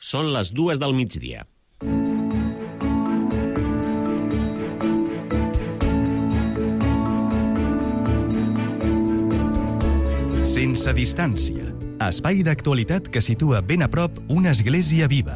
Són les 2 del migdia. Sense distància. Espai d'actualitat que situa ben a prop una església viva.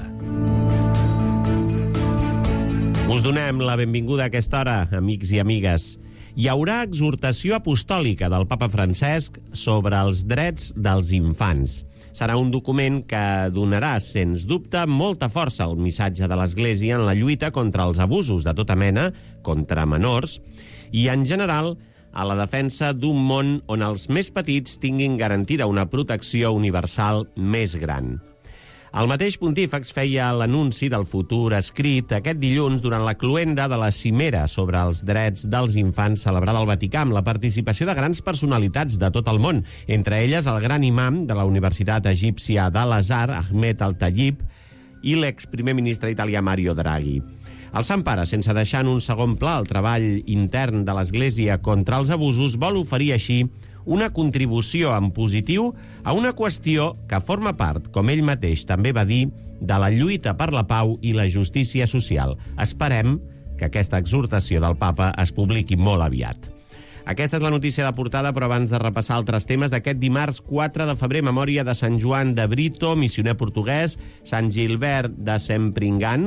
Us donem la benvinguda a aquesta hora, amics i amigues. Hi haurà exhortació apostòlica del papa Francesc sobre els drets dels infants. Serà un document que donarà, sens dubte, molta força al missatge de l'Església en la lluita contra els abusos de tota mena, contra menors, i, en general, a la defensa d'un món on els més petits tinguin garantida una protecció universal més gran. El mateix pontífex feia l'anunci del futur escrit aquest dilluns durant la cloenda de la cimera sobre els drets dels infants celebrada al Vaticà amb la participació de grans personalitats de tot el món, entre elles el gran imam de la Universitat Egípcia d'Al-Azhar, Ahmed Al-Tayyib, i l'exprimer ministre italià Mario Draghi. El Sant Pare, sense deixar en un segon pla el treball intern de l'Església contra els abusos, vol oferir així una contribució en positiu a una qüestió que forma part, com ell mateix també va dir, de la lluita per la pau i la justícia social. Esperem que aquesta exhortació del papa es publiqui molt aviat. Aquesta és la notícia de portada, però abans de repassar altres temes d'aquest dimarts 4 de febrer, memòria de Sant Joan de Brito, missioner portuguès, Sant Gilbert de Sempringan,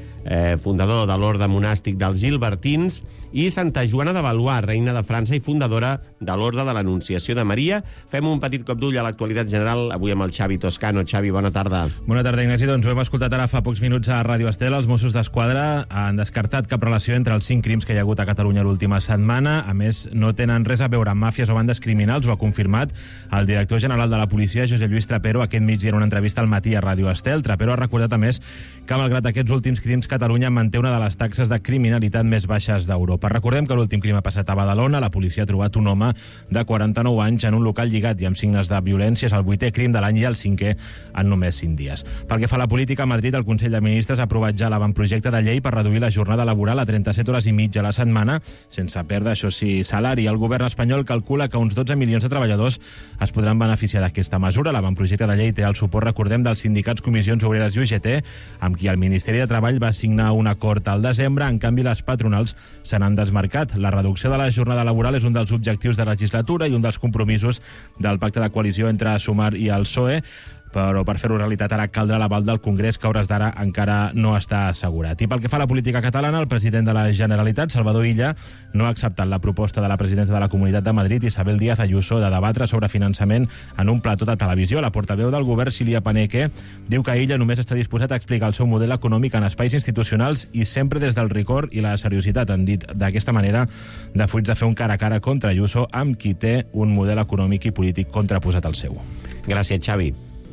fundador de l'orde monàstic dels Gilbertins, i Santa Joana de Valois, reina de França i fundadora de l'Orde de l'Anunciació de Maria. Fem un petit cop d'ull a l'actualitat general, avui amb el Xavi Toscano. Xavi, bona tarda. Bona tarda, Ignasi. Doncs ho hem escoltat ara fa pocs minuts a Ràdio Estel. Els Mossos d'Esquadra han descartat cap relació entre els 5 crims que hi ha hagut a Catalunya l'última setmana. A més, no tenen res a veure amb màfies o bandes criminals, ho ha confirmat el director general de la policia, Josep Lluís Trapero, aquest migdia en una entrevista al Matí a Ràdio Estel. Trapero ha recordat, a més, que malgrat aquests últims crims, Catalunya manté una de les taxes de criminalitat més baixes d'Europa. Recordem que l'últim crim ha passat a Badalona. La policia ha trobat un home de 49 anys en un local lligat i amb signes de violència. És el 8è crim de l'any i el 5è en només 5 dies. Pel que fa a la política, a Madrid el Consell de Ministres ha aprovat ja l'avantprojecte de llei per reduir la jornada laboral a 37 hores i mitja a la setmana, sense perdre, això sí, salari. El govern espanyol calcula que uns 12 milions de treballadors es podran beneficiar d'aquesta mesura. L'avantprojecte de llei té el suport, recordem, dels sindicats, comissions obreres i UGT, amb qui el Ministeri de Treball va signar un acord al desembre. En canvi, les patronals se n'han desmarcat. La reducció de la jornada laboral és un dels objectius de legislatura i un dels compromisos del pacte de coalició entre Sumar i el PSOE, però per fer-ho realitat ara caldrà l'aval del Congrés, que a hores d'ara encara no està assegurat. I pel que fa a la política catalana, el president de la Generalitat, Salvador Illa, no ha acceptat la proposta de la presidenta de la Comunitat de Madrid, Isabel Díaz Ayuso, de debatre sobre finançament en un plató de televisió. La portaveu del govern, Sília Paneque, diu que Illa només està disposat a explicar el seu model econòmic en espais institucionals i sempre des del rigor i la seriositat. Han dit d'aquesta manera, de fuig de fer un cara a cara contra Ayuso, amb qui té un model econòmic i polític contraposat al seu. Gràcies, Xavi.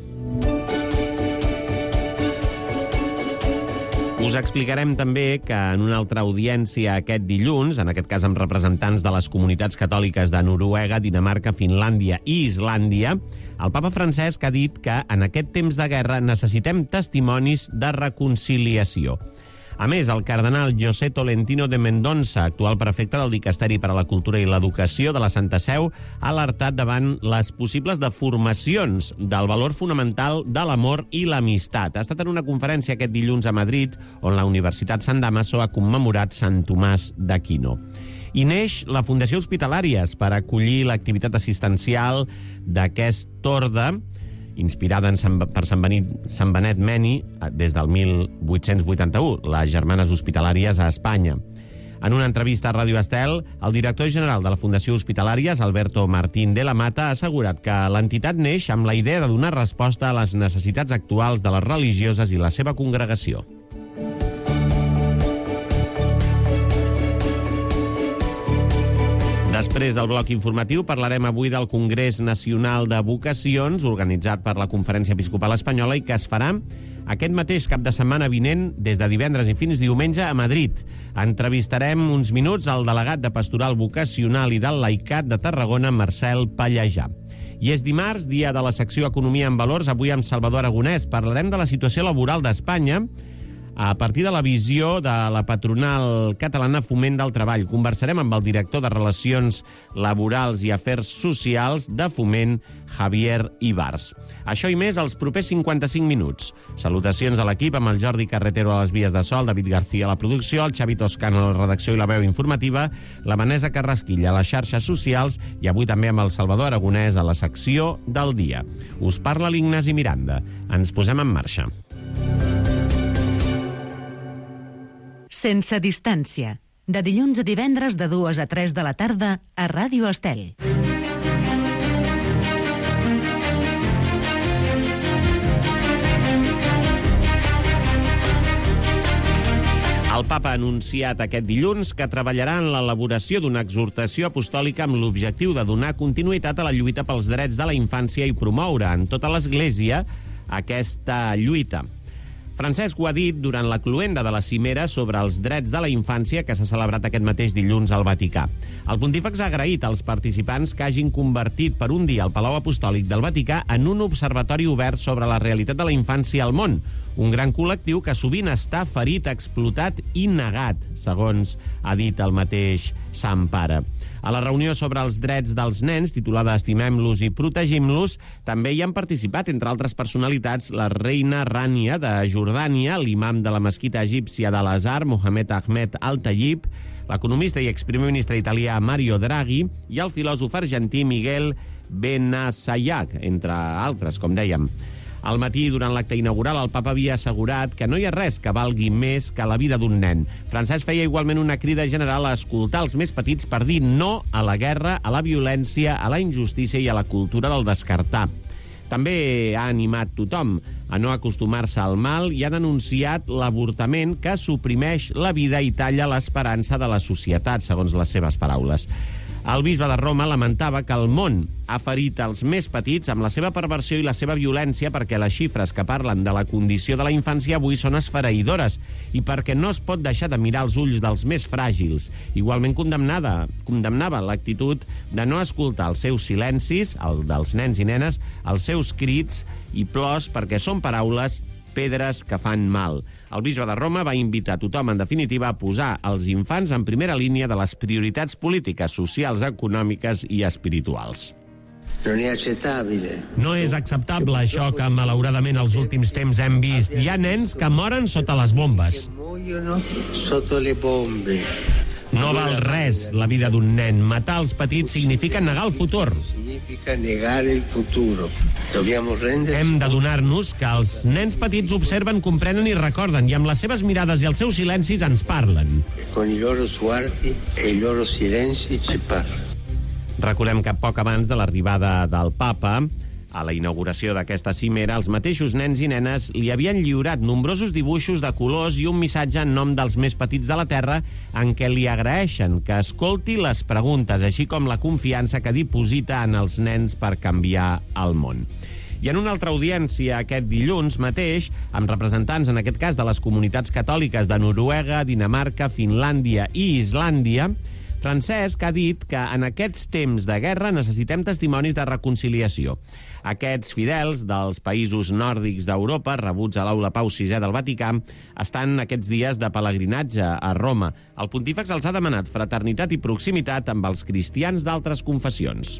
Us explicarem també que en una altra audiència aquest dilluns, en aquest cas amb representants de les comunitats catòliques de Noruega, Dinamarca, Finlàndia i Islàndia, el papa Francesc ha dit que en aquest temps de guerra necessitem testimonis de reconciliació. A més, el cardenal José Tolentino de Mendonça, actual prefecte del Dicasteri per a la Cultura i l'Educació de la Santa Seu, ha alertat davant les possibles deformacions del valor fonamental de l'amor i l'amistat. Ha estat en una conferència aquest dilluns a Madrid, on la Universitat Sant Damaso ha commemorat Sant Tomàs d'Aquino. I neix la Fundació Hospitalàries per acollir l'activitat assistencial d'aquest orde, inspirada per Sant Benet Meni des del 1881, les Germanes Hospitalàries a Espanya. En una entrevista a Ràdio Estel, el director general de la Fundació Hospitalàries, Alberto Martín de la Mata, ha assegurat que l'entitat neix amb la idea de donar resposta a les necessitats actuals de les religioses i la seva congregació. Després del bloc informatiu parlarem avui del Congrés Nacional de Vocacions, organitzat per la Conferència Episcopal Espanyola i que es farà aquest mateix cap de setmana vinent, des de divendres i fins diumenge, a Madrid. Entrevistarem uns minuts al delegat de Pastoral Vocacional i del Laicat de Tarragona, Marcel Pallejà. I és dimarts, dia de la secció Economia en Valors, avui amb Salvador Aragonès. Parlarem de la situació laboral d'Espanya a partir de la visió de la patronal catalana Foment del Treball. Conversarem amb el director de Relacions Laborals i Afers Socials de Foment, Javier Ibars. Això i més als propers 55 minuts. Salutacions a l'equip amb el Jordi Carretero a les vies de so, el David García a la producció, el Xavi Toscano a la redacció i la veu informativa, la Vanessa Carrasquilla a les xarxes socials i avui també amb el Salvador Aragonès a la secció del dia. Us parla l'Ignasi Miranda. Ens posem en marxa. Sense distància. De dilluns a divendres de 2 a 3 de la tarda a Ràdio Estel. El papa ha anunciat aquest dilluns que treballarà en l'elaboració d'una exhortació apostòlica amb l'objectiu de donar continuïtat a la lluita pels drets de la infància i promoure en tota l'Església aquesta lluita. Francesc ho ha dit durant la cloenda de la cimera sobre els drets de la infància que s'ha celebrat aquest mateix dilluns al Vaticà. El pontífex ha agraït als participants que hagin convertit per un dia el Palau Apostòlic del Vaticà en un observatori obert sobre la realitat de la infància al món, un gran col·lectiu que sovint està ferit, explotat i negat, segons ha dit el mateix Sant Pare. A la reunió sobre els drets dels nens, titulada Estimem-los i protegim-los, també hi han participat, entre altres personalitats, la reina Rània de Jordània, l'imam de la mesquita egípcia d'Al-Azhar, Mohamed Ahmed Al-Tayyib, l'economista i exprimer ministre italià Mario Draghi i el filòsof argentí Miguel Benassayag, entre altres, com dèiem. Al matí, durant l'acte inaugural, el papa havia assegurat que no hi ha res que valgui més que la vida d'un nen. Francesc feia igualment una crida general a escoltar els més petits per dir no a la guerra, a la violència, a la injustícia i a la cultura del descartar. També ha animat tothom a no acostumar-se al mal i ha denunciat l'avortament que suprimeix la vida i talla l'esperança de la societat, segons les seves paraules. El bisbe de Roma lamentava que el món ha ferit els més petits amb la seva perversió i la seva violència perquè les xifres que parlen de la condició de la infància avui són esfereïdores i perquè no es pot deixar de mirar els ulls dels més fràgils. Igualment condemnava l'actitud de no escoltar els seus silencis, el dels nens i nenes, els seus crits i plors perquè són paraules pedres que fan mal. El bisbe de Roma va invitar tothom, en definitiva, a posar els infants en primera línia de les prioritats polítiques, socials, econòmiques i espirituals. No és acceptable això que, malauradament, els últims temps hem vist. Hi ha nens que moren sota les bombes. No val res la vida d'un nen. Matar els petits significa negar el futur. Hem d'adonar-nos que els nens petits observen, comprenen i recorden, i amb les seves mirades i els seus silencis ens parlen. Recordem que poc abans de l'arribada del papa, a la inauguració d'aquesta cimera, els mateixos nens i nenes li havien lliurat nombrosos dibuixos de colors i un missatge en nom dels més petits de la Terra en què li agraeixen que escolti les preguntes, així com la confiança que diposita en els nens per canviar el món. I en una altra audiència aquest dilluns mateix, amb representants, en aquest cas, de les comunitats catòliques de Noruega, Dinamarca, Finlàndia i Islàndia, Francesc ha dit que en aquests temps de guerra necessitem testimonis de reconciliació. Aquests fidels dels països nòrdics d'Europa, rebuts a l'Aula Pau VI del Vaticà, estan aquests dies de pelegrinatge a Roma. El pontífex els ha demanat fraternitat i proximitat amb els cristians d'altres confessions.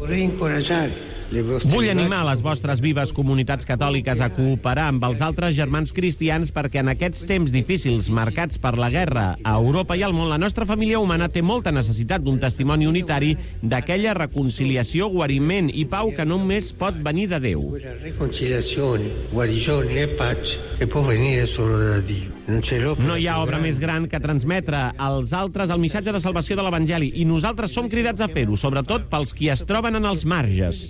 Vull animar les vostres vives comunitats catòliques a cooperar amb els altres germans cristians perquè en aquests temps difícils marcats per la guerra a Europa i al món, la nostra família humana té molta necessitat d'un testimoni unitari d'aquella reconciliació, guariment i pau que només pot venir de Déu. No hi ha obra més gran que transmetre als altres el missatge de salvació de l'Evangeli i nosaltres som cridats a fer-ho, sobretot pels qui es troben en els marges.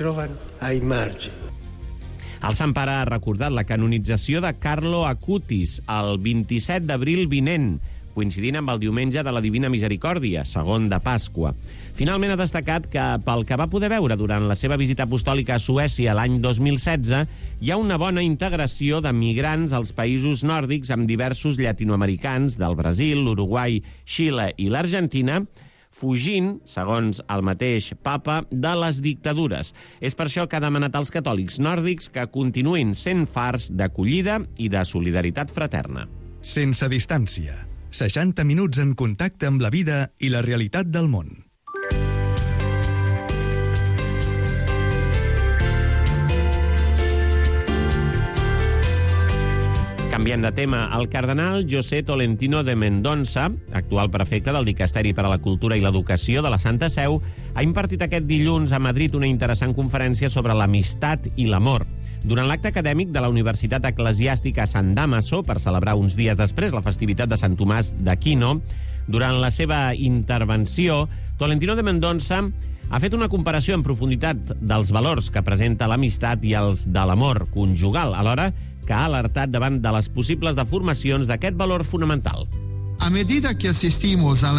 El Sant Pare ha recordat la canonització de Carlo Acutis el 27 d'abril vinent, coincidint amb el diumenge de la Divina Misericòrdia, segon de Pasqua. Finalment ha destacat que, pel que va poder veure durant la seva visita apostòlica a Suècia l'any 2016, hi ha una bona integració de migrants als països nòrdics amb diversos llatinoamericans del Brasil, l'Uruguai, Xile i l'Argentina, fugint, segons el mateix papa, de les dictadures. És per això que ha demanat als catòlics nòrdics que continuïn sent fars d'acollida i de solidaritat fraterna. Sense distància. 60 minuts en contacte amb la vida i la realitat del món. Canviem de tema. El cardenal José Tolentino de Mendonça, actual prefecte del Dicasteri per a la Cultura i l'Educació de la Santa Seu, ha impartit aquest dilluns a Madrid una interessant conferència sobre l'amistat i l'amor. Durant l'acte acadèmic de la Universitat Eclesiàstica Sant Damaso, per celebrar uns dies després la festivitat de Sant Tomàs d'Aquino, durant la seva intervenció, Tolentino de Mendonça ha fet una comparació en profunditat dels valors que presenta l'amistat i els de l'amor conjugal, alhora que ha alertat davant de les possibles deformacions d'aquest valor fonamental. A medida que asistimos a la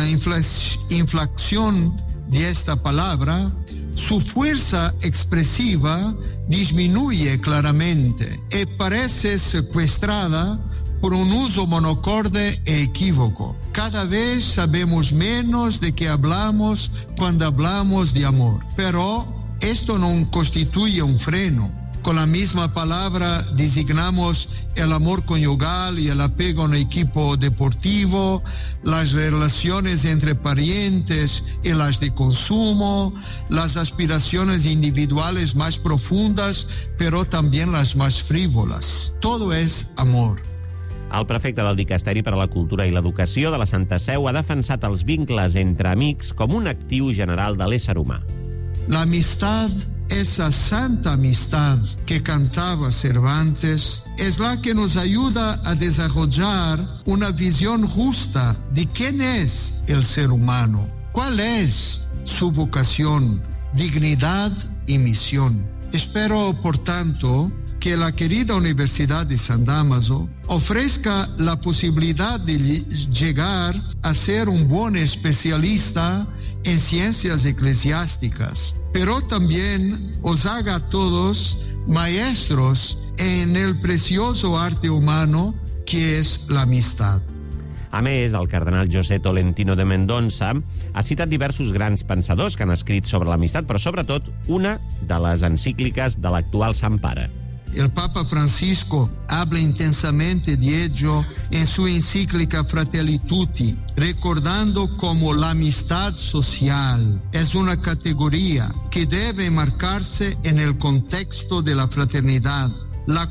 inflación de esta palabra, su fuerza expresiva disminuye claramente y parece secuestrada por un uso monocorde e equívoco. Cada vez sabemos menos de qué hablamos cuando hablamos de amor, pero esto no constituye un freno. Con la misma palabra designamos el amor conyugal y el apego a un equipo deportivo, las relaciones entre parientes y las de consumo, las aspiraciones individuales más profundas, pero también las más frívolas. Todo es amor. El prefecte del Dicasteri per a la Cultura i l'Educació de la Santa Seu ha defensat els vincles entre amics com un actiu general de l'ésser humà. La amistad, esa santa amistad que cantaba Cervantes, es la que nos ayuda a desarrollar una visión justa de quién es el ser humano, cuál es su vocación, dignidad y misión. Espero, por tanto, que la querida Universidad de San Damaso ofrezca la posibilidad de llegar a ser un buen especialista en ciencias eclesiásticas, pero también os haga a todos maestros en el precioso arte humano que es la amistad. A més, el cardenal José Tolentino de Mendonça ha citat diversos grans pensadors que han escrit sobre l'amistat, però sobretot una de les encícliques de l'actual Sant Pare. El Papa Francisco habla intensamente de ello en su encíclica Fratelli Tutti, recordando cómo la amistad social es una categoría que debe marcarse en el contexto de la fraternidad, la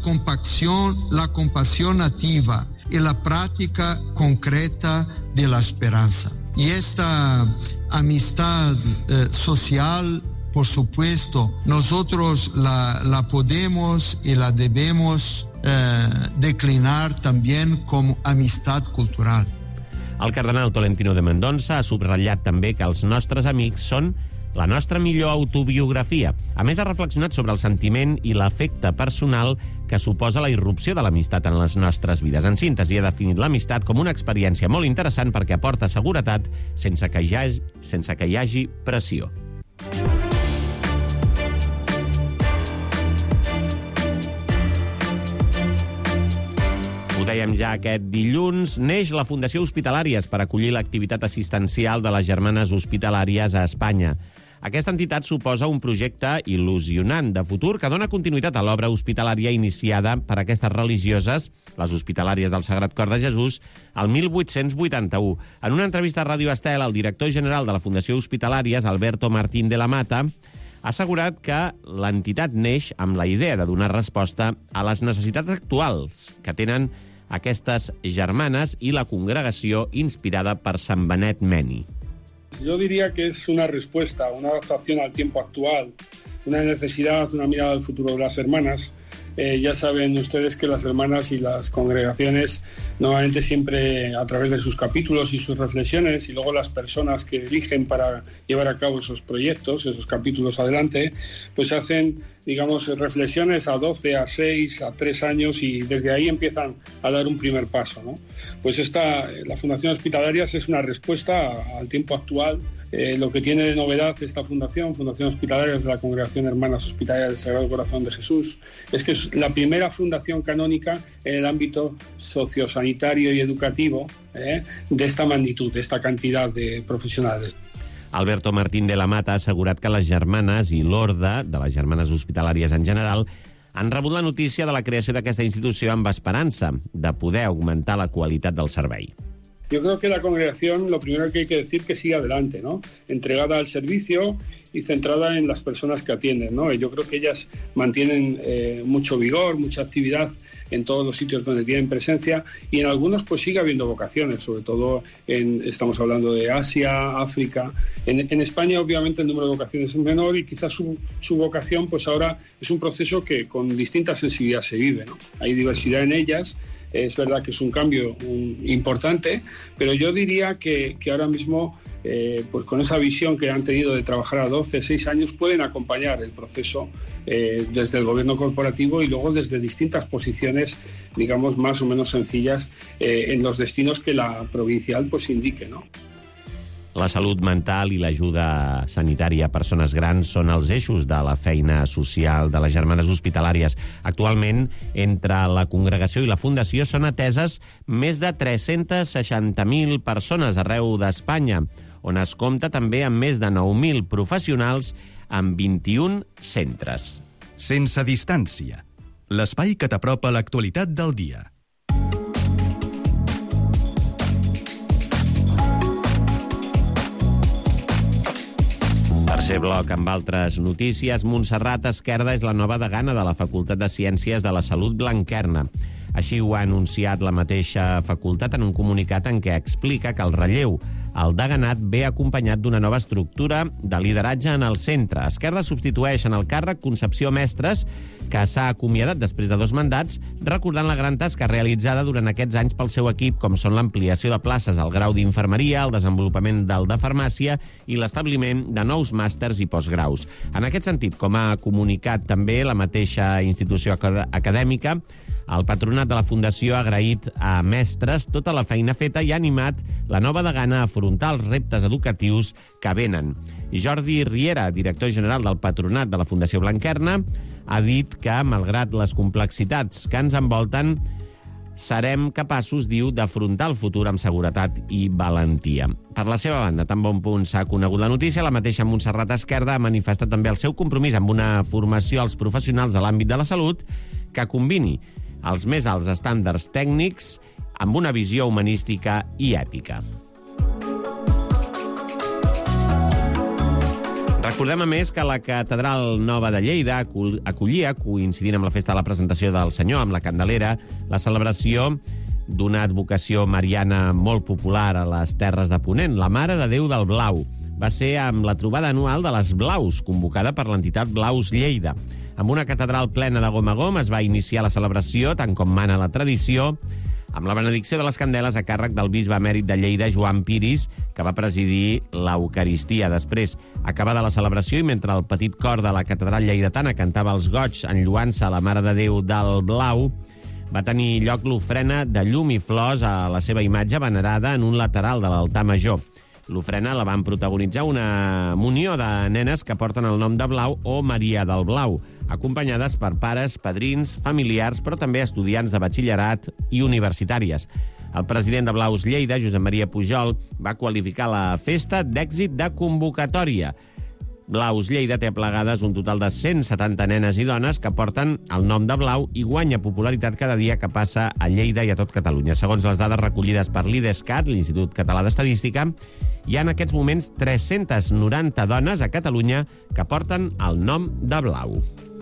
compasión nativa y la práctica concreta de la esperanza. Y esta amistad social, por supuesto, nosotros la podemos y la debemos declinar también como amistad cultural. El cardenal Tolentino de Mendonça ha subratllat també que els nostres amics són la nostra millor autobiografia. A més, ha reflexionat sobre el sentiment i l'afecte personal que suposa la irrupció de l'amistat en les nostres vides. En síntesi, ha definit l'amistat com una experiència molt interessant perquè aporta seguretat sense que hi hagi pressió. Ho dèiem ja aquest dilluns, neix la Fundació Hospitalàries per acollir l'activitat assistencial de les Germanes Hospitalàries a Espanya. Aquesta entitat suposa un projecte il·lusionant de futur que dona continuïtat a l'obra hospitalària iniciada per aquestes religioses, les Hospitalàries del Sagrat Cor de Jesús, el 1881. En una entrevista a Ràdio Estel, el director general de la Fundació Hospitalàries, Alberto Martín de la Mata, ha assegurat que l'entitat neix amb la idea de donar resposta a les necessitats actuals que tenen aquestes germanes i la congregació inspirada per Sant Benet Meni. Yo diría que es una respuesta, una adaptación al tiempo actual, una necesidad, una mirada al futuro de las hermanas. Ya saben ustedes que las hermanas y las congregaciones normalmente siempre a través de sus capítulos y sus reflexiones y luego las personas que eligen para llevar a cabo esos proyectos, esos capítulos adelante, pues hacen, digamos, reflexiones a 12, a 6, a 3 años y desde ahí empiezan a dar un primer paso, ¿no? Pues la Fundación Hospitalarias es una respuesta al tiempo actual. Lo que tiene de novedad esta Fundación Hospitalarias de la Congregación Hermanas Hospitalarias del Sagrado Corazón de Jesús, es que es la primera fundación canónica en el ámbito sociosanitario y educativo de esta magnitud, de esta cantidad de profesionales. Alberto Martín de la Mata ha assegurat que les germanes i l'orde de les germanes hospitalàries en general han rebut la notícia de la creació d'aquesta institució amb esperança de poder augmentar la qualitat del servei. Yo creo que la congregación, lo primero que hay que decir, que sigue adelante, ¿no? Entregada al servicio y centrada en las personas que atienden, ¿no? Yo creo que ellas mantienen mucho vigor, mucha actividad en todos los sitios donde tienen presencia, y en algunos pues sigue habiendo vocaciones, sobre todo estamos hablando de Asia, África. En España obviamente el número de vocaciones es menor, y quizás su vocación pues ahora es un proceso que con distinta sensibilidad se vive, ¿no? Hay diversidad en ellas. Es verdad que es un cambio importante, pero yo diría que ahora mismo, pues con esa visión que han tenido de trabajar a 12, 6 años, pueden acompañar el proceso desde el gobierno corporativo y luego desde distintas posiciones, digamos, más o menos sencillas en los destinos que la provincial pues indique, ¿no? La salut mental i l'ajuda sanitària a persones grans són els eixos de la feina social de les Germanes Hospitalàries. Actualment, entre la congregació i la fundació són ateses més de 360.000 persones arreu d'Espanya, on es compta també amb més de 9.000 professionals en 21 centres. Sense distància. L'espai que t'apropa l'actualitat del dia. Tercer bloc amb altres notícies. Montserrat Esquerda és la nova degana de la Facultat de Ciències de la Salut Blanquerna. Així ho ha anunciat la mateixa facultat en un comunicat en què explica que el relleu al deganat ve acompanyat d'una nova estructura de lideratge en el centre. Esquerda substitueix en el càrrec Concepció Mestres, que s'ha acomiadat després de 2 mandats, recordant la gran tasca realitzada durant aquests anys pel seu equip, com són l'ampliació de places al grau d'infermeria, el desenvolupament del de farmàcia i l'establiment de nous màsters i postgraus. En aquest sentit, com ha comunicat també la mateixa institució acadèmica, el patronat de la Fundació ha agraït a mestres tota la feina feta i ha animat la nova degana a afrontar els reptes educatius que venen. Jordi Riera, director general del patronat de la Fundació Blanquerna, ha dit que, malgrat les complexitats que ens envolten, serem capaços, diu, d'afrontar el futur amb seguretat i valentia. Per la seva banda, tan bon punt s'ha conegut la notícia, la mateixa Montserrat Esquerda ha manifestat també el seu compromís amb una formació als professionals de l'àmbit de la salut que combini els més alts estàndards tècnics amb una visió humanística i ètica. Recordem, a més, que la Catedral Nova de Lleida acollia, coincidint amb la festa de la presentació del Senyor, amb la Candelera, la celebració d'una advocació mariana molt popular a les Terres de Ponent, la Mare de Déu del Blau. Va ser amb la trobada anual de les Blaus, convocada per l'entitat Blaus Lleida. Amb una catedral plena de gom a gom es va iniciar la celebració, tant com mana la tradició, amb la benedicció de les candeles a càrrec del bisbe emèrit de Lleida, Joan Piris, que va presidir l'Eucaristia. Després, acabada la celebració i mentre el petit cor de la catedral lleidatana cantava els goigs enlluant-se a la Mare de Déu del Blau, va tenir lloc l'ofrena de llum i flors a la seva imatge venerada en un lateral de l'altar major. L'ofrena la van protagonitzar una munió de nenes que porten el nom de Blau o Maria del Blau, acompanyades per pares, padrins, familiars, però també estudiants de batxillerat i universitàries. El president de Blaus Lleida, Josep Maria Pujol, va qualificar la festa d'èxit de convocatòria. Blaus Lleida té aplegades un total de 170 nenes i dones que porten el nom de Blau i guanya popularitat cada dia que passa a Lleida i a tot Catalunya. Segons les dades recollides per l'IDESCAT, l'Institut Català d'Estadística, hi ha en aquests moments 390 dones a Catalunya que porten el nom de Blau.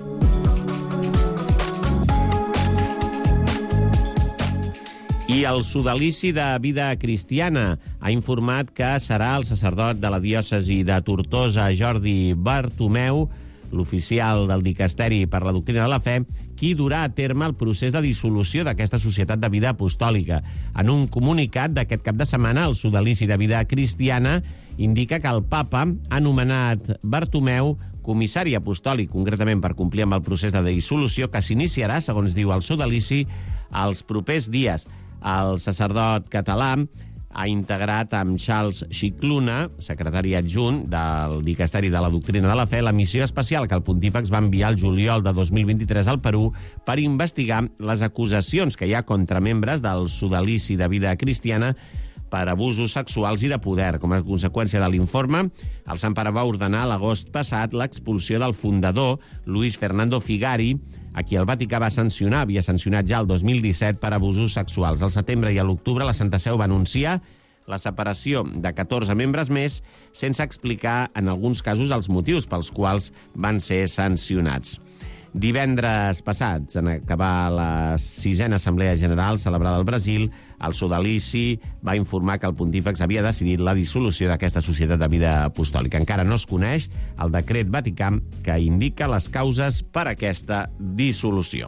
I el sodalici de Vida Cristiana ha informat que serà el sacerdot de la diòcesi de Tortosa, Jordi Bartomeu, l'oficial del Dicasteri per la Doctrina de la Fe, qui durà a terme el procés de dissolució d'aquesta societat de vida apostòlica. En un comunicat d'aquest cap de setmana, el sodalici de Vida Cristiana indica que el papa ha anomenat Bartomeu comissari apostòlic, concretament per complir amb el procés de dissolució que s'iniciarà, segons diu el sodalici, als propers dies. El sacerdot català ha integrat amb Charles Xicluna, secretari adjunt del Dicasteri de la Doctrina de la Fe, la missió especial que el pontífex va enviar el juliol de 2023 al Perú per investigar les acusacions que hi ha contra membres del sodalici de Vida Cristiana per abusos sexuals i de poder. Com a conseqüència de l'informe, el Sant Pare va ordenar l'agost passat l'expulsió del fundador, Luis Fernando Figari, a qui el Vaticà va sancionar, havia sancionat ja el 2017 per abusos sexuals. Al setembre i a l'octubre la Santa Seu va anunciar la separació de 14 membres més, sense explicar en alguns casos els motius pels quals van ser sancionats. Divendres passats, en acabar la 6a Assemblea General celebrada al Brasil, el sodalici va informar que el pontífex havia decidit la dissolució d'aquesta societat de vida apostòlica. Encara no es coneix el decret vaticà que indica les causes per a aquesta dissolució.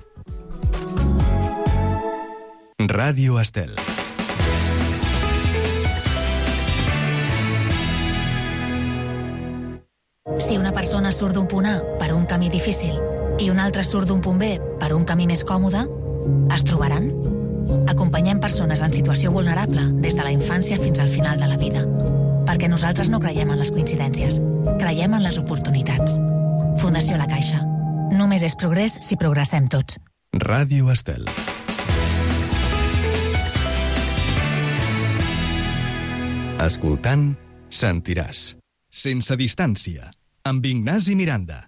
Ràdio Estel. Si una persona surt d'un punt A per un camí difícil i una altra surt d'un punt B per un camí més còmode, es trobaran? Acompanyem persones en situació vulnerable des de la infància fins al final de la vida. Perquè nosaltres no creiem en les coincidències, creiem en les oportunitats. Fundació La Caixa. Només és progrés si progressem tots. Ràdio Estel. Escoltant, sentiràs. Sense distància, amb Ignasi Miranda.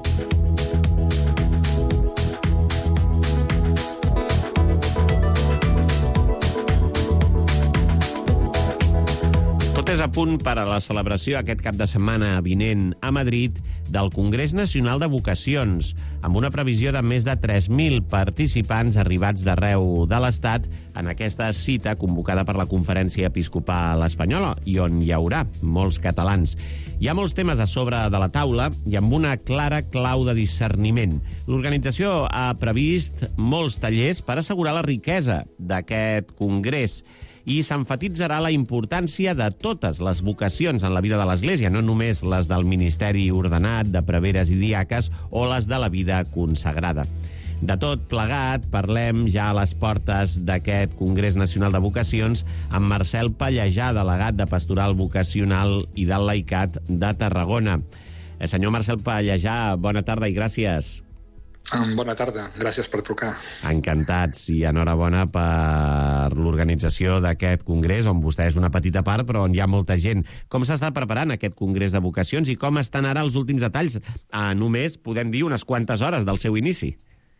Tot és a punt per a la celebració aquest cap de setmana vinent a Madrid del Congrés Nacional de Vocacions, amb una previsió de més de 3.000 participants arribats d'arreu de l'Estat en aquesta cita convocada per la Conferència Episcopal Espanyola i on hi haurà molts catalans. Hi ha molts temes a sobre de la taula i amb una clara clau de discerniment. L'organització ha previst molts tallers per assegurar la riquesa d'aquest congrés i s'emfatitzarà la importància de totes les vocacions en la vida de l'Església, no només les del ministeri ordenat, de preveres i diaques o les de la vida consagrada. De tot plegat, parlem ja a les portes d'aquest Congrés Nacional de Vocacions amb Marcel Pallejà, delegat de Pastoral Vocacional i del Laicat de Tarragona. Senyor Marcel Pallejà, bona tarda i gràcies. Bona tarda, gràcies per trucar. Encantats i enhorabona per l'organització d'aquest congrés, on vostè és una petita part, però on hi ha molta gent. Com s'està preparant aquest congrés de vocacions i com estan ara els últims detalls? Només podem dir unes quantes hores del seu inici.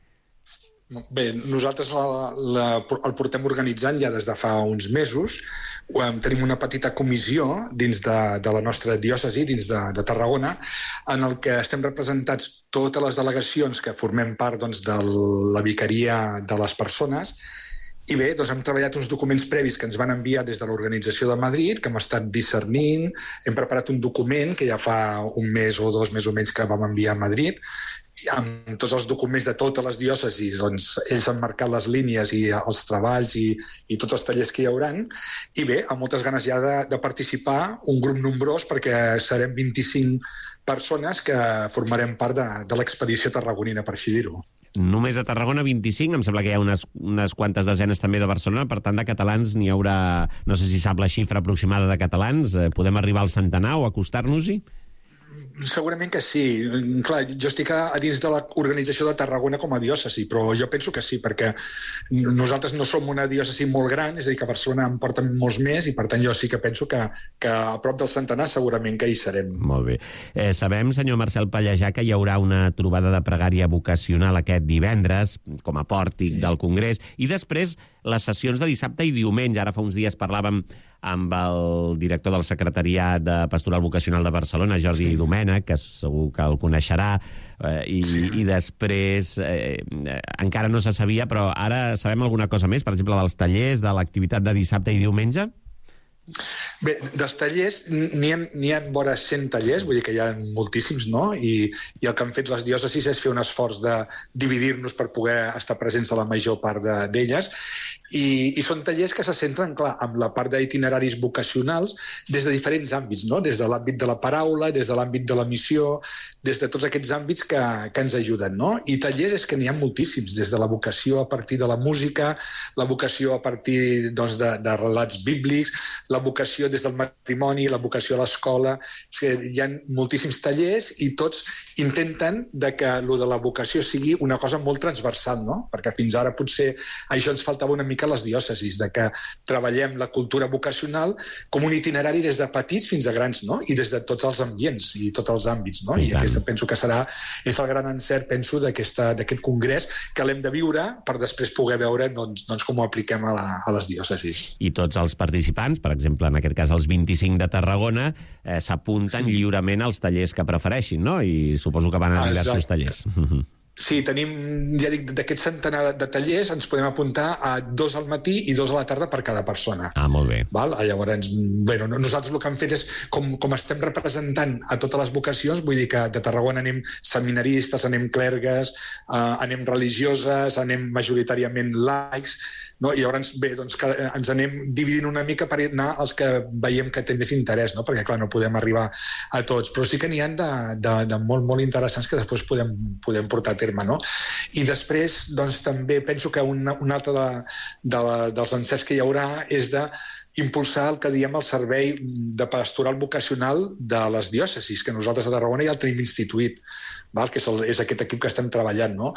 Bé, nosaltres el portem organitzant ja des de fa uns mesos. Tenim una petita comissió dins de la nostra diòcesi, dins de Tarragona, en el que estem representats totes les delegacions que formem part de la vicaria de les persones. I bé, hem treballat uns documents previs que ens van enviar des de l'organització de Madrid, que hem estat discernint. Hem preparat un document que ja fa un mes o 2 més o menys que vam enviar a Madrid, amb tots els documents de totes les diòcesis, ells han marcat les línies i els treballs i tots els tallers que hi hauran. I bé, amb moltes ganes ja de participar, un grup nombrós, perquè serem 25 persones que formarem part de l'expedició tarragonina, per així dir-ho. Només de Tarragona 25, em sembla que hi ha unes quantes desenes també de Barcelona, per tant de catalans n'hi haurà, no sé si sap la xifra aproximada de catalans, podem arribar al centenar o acostar-nos-hi? Segurament que sí. Clar, jo estic a dins de l'organització de Tarragona com a diòcesi, però jo penso que sí, perquè nosaltres no som una diòcesi molt gran, és a dir, que a Barcelona en porten molts més, i per tant jo sí que penso que a prop del centenar segurament que hi serem. Molt bé. Sabem, senyor Marcel Pallejà, que hi haurà una trobada de pregària vocacional aquest divendres, com a pòrtic del Congrés, i després les sessions de dissabte i diumenge. Ara fa uns dies parlàvem amb el director del Secretariat de Pastoral Vocacional de Barcelona, Jordi Domènech, que segur que el coneixerà, i després encara no se sabia, però ara sabem alguna cosa més, per exemple, dels tallers, de l'activitat de dissabte i diumenge? Bé, dels tallers, n'hi ha vora 100 tallers, vull dir que hi ha moltíssims, no? I el que han fet les diòcesis és fer un esforç de dividir-nos per poder estar presents a la major part d'elles. I són tallers que se centren, clar, en la part d'itineraris vocacionals des de diferents àmbits, no? Des de l'àmbit de la paraula, des de l'àmbit de la missió, des de tots aquests àmbits que ens ajuden, no? I tallers és que n'hi ha moltíssims, des de la vocació a partir de la música, la vocació a partir de relats bíblics, la vocació des del matrimoni, la vocació a l'escola. És que hi ha moltíssims tallers i tots intenten que lo de la vocació sigui una cosa molt transversal, no? Perquè fins ara potser això ens faltava una mica mica les diòcesis, de que treballem la cultura vocacional com un itinerari des de petits fins a grans, no? I des de tots els ambients i tots els àmbits, no? I aquest penso que és el gran encert, penso, d'aquest congrés, que l'hem de viure per després poder veure doncs, com ho apliquem a les diòcesis. I tots els participants, per exemple, en aquest cas els 25 de Tarragona, s'apunten lliurement als tallers que prefereixin, no? I suposo que van a diversos tallers. Sí, tenim, ja dic, d'aquest centenar de tallers ens podem apuntar a 2 al matí i 2 a la tarda per cada persona. Molt bé. Llavors, nosaltres el que hem fet és, com estem representant a totes les vocacions, vull dir que de Tarragona anem seminaristes, anem clergues, anem religioses, anem majoritàriament laics, no? I llavors, bé, doncs, ens anem dividint una mica per anar als que veiem que té més interès, no? Perquè, clar, no podem arribar a tots, però sí que n'hi ha de molt, molt interessants que després podem portar a terme, no? I després, doncs, també penso que un altre dels encerts que hi haurà és de impulsar el que diem el servei de pastoral vocacional de les diòcesis, que nosaltres a Tarragona ja el tenim instituït, que és aquest equip que estem treballant, no?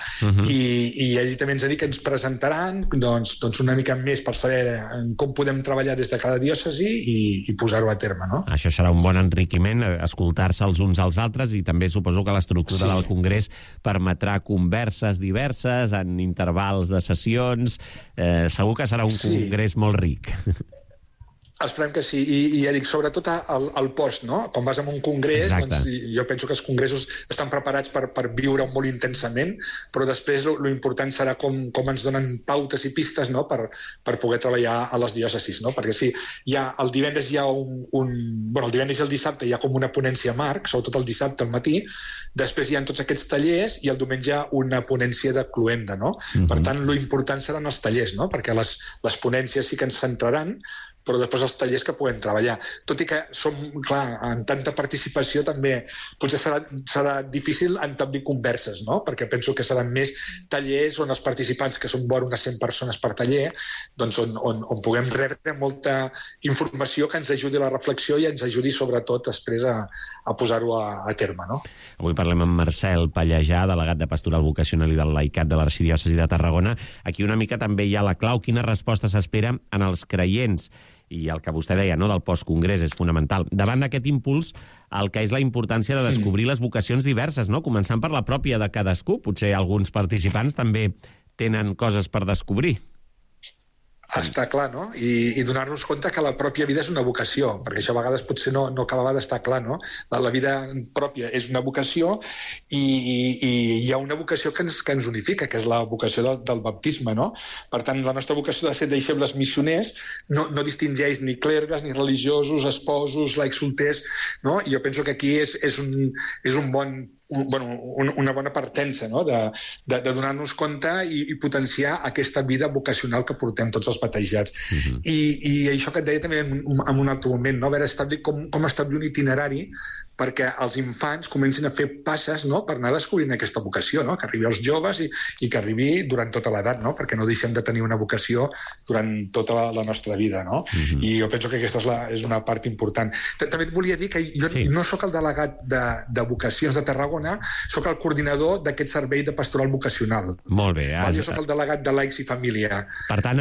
I ell també ens ha dit que ens presentaran doncs una mica més per saber com podem treballar des de cada diòcesi i posar-ho a terme, no? Això serà un bon enriquiment, escoltar-se els uns als altres, i també suposo que l'estructura del Congrés permetrà converses diverses en intervals de sessions. Segur que serà un congrés molt ric. Esperem que sí, i ja dic, sobretot al post, no? Quan vas a un congrés, doncs, jo penso que els congressos estan preparats per viure molt intensament, però després l'important serà com ens donen pautes i pistes, no? per poder treballar a les diòcesis, no? Perquè sí, el divendres hi ha el divendres i el dissabte hi ha com una ponència marc, sobretot el dissabte al matí, després hi ha tots aquests tallers i el diumenge una ponència de cloenda, no? Per tant, l'important seran els tallers, no? Perquè les ponències sí que ens centraran, però després els tallers que puguem treballar. Tot i que clar, en tanta participació també potser serà difícil entablir converses, no? Perquè penso que seran més tallers on els participants, que són vora unes 100 persones per taller, doncs on puguem rebre molta informació que ens ajudi a la reflexió i ens ajudi sobretot després a posar-ho a terme, no? Avui parlem amb Marcel Pallejà, delegat de Pastoral Vocacional i del Laicat de l'Arxidiòcesi de Tarragona. Aquí una mica també hi ha la clau. Quina resposta s'espera en els creients? I el que vostè deia, no, del postcongrés és fonamental. Davant d'aquest impuls, el que és la importància de descobrir les vocacions diverses, no? Començant per la pròpia de cadascú. Potser alguns participants també tenen coses per descobrir. Està clar, no? I donar-nos compte que la pròpia vida és una vocació, perquè això a vegades potser no acabava d'estar clar, no? La vida pròpia és una vocació i hi ha una vocació que ens unifica, que és la vocació del baptisme, no? Per tant, la nostra vocació de ser deixebles missioners no distingeix ni clergues, ni religiosos, esposos, laics solters, no? I jo penso que aquí és un bon una bona partença, no? de donar-nos compte i potenciar aquesta vida vocacional que portem tots els batejats. I això que et deia també en un altre moment, no? A veure, com establir un itinerari perquè els infants comencin a fer passes, no? Per anar descobrint aquesta vocació, no? Que arribi als joves i que arribi durant tota l'edat, no? Perquè no deixem de tenir una vocació durant tota la nostra vida, no? I jo penso que aquesta és una part important. També et volia dir que jo no sóc el delegat de vocacions de Tarragona, sóc el coordinador d'aquest servei de pastoral vocacional. Molt bé. Jo sóc el delegat de Laics i Família. Per tant,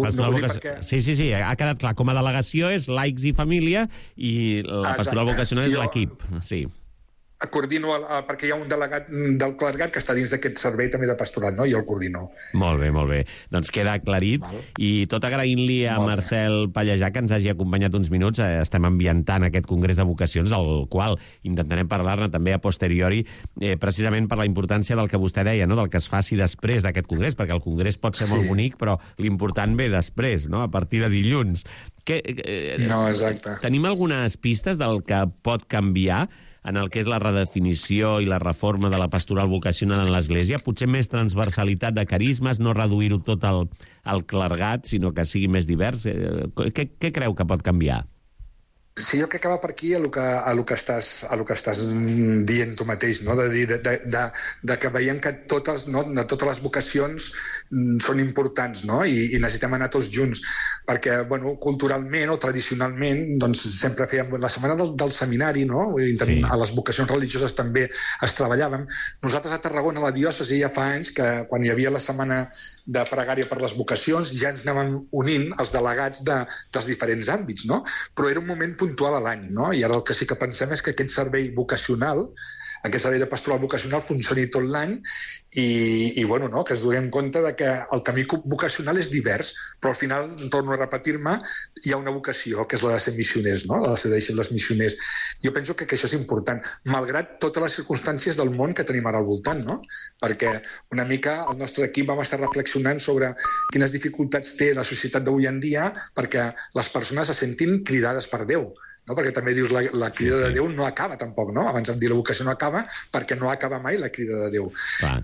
sí, ha quedat clar. Com a delegació és Laics i Família i la pastoral vocacional és l'equip. Sí. Coordino perquè hi ha un delegat del clergat que està dins d'aquest servei també de pastorat, no? I el coordino. Molt bé, molt bé. Doncs queda aclarit. I tot agraint-li a Marcel Pallejà que ens hagi acompanyat uns minuts. Estem ambientant aquest congrés de vocacions, del qual intentarem parlar-ne també a posteriori, precisament per la importància del que vostè deia, no? Del que es faci després d'aquest congrés, perquè el congrés pot ser molt bonic, però l'important ve després, no? A partir de dilluns. No, exacte. Tenim algunes pistes del que pot canviar en el que és la redefinició i la reforma de la pastoral vocacional en l'Església? Potser més transversalitat de carismes, no reduir-ho tot al clergat, sinó que sigui més divers. Què creu que pot canviar? Sí, jo crec que va per aquí a lo que estàs dient tu mateix, no? De que veiem que totes les vocacions són importants, no? I necessitem anar tots junts, perquè culturalment o tradicionalment doncs, sempre fèiem la setmana del seminari, no? A les vocacions religioses també es treballàvem. Nosaltres a Tarragona, a la diòcesi, ja fa anys que quan hi havia la setmana de pregària per les vocacions ja ens anàvem unint els delegats dels diferents àmbits, no? Però era un moment puntual a l'any, no? I ara el que sí que pensem és que aquest servei vocacional, aquest servei de pastoral vocacional funcioni tot l'any i que es donem compte de que el camí vocacional és divers, però al final, torno a repetir-me, hi ha una vocació, que és la de ser missioners, no? La de ser deixebles missioners. Jo penso que això és important, malgrat totes les circumstàncies del món que tenim ara al voltant, no? Perquè una mica el nostre equip vam estar reflexionant sobre quines dificultats té la societat d'avui en dia perquè les persones se sentin cridades per Déu. No? Perquè també dius la crida de Déu no acaba tampoc, no? Abans em dir la vocació no acaba perquè no acaba mai la crida de Déu.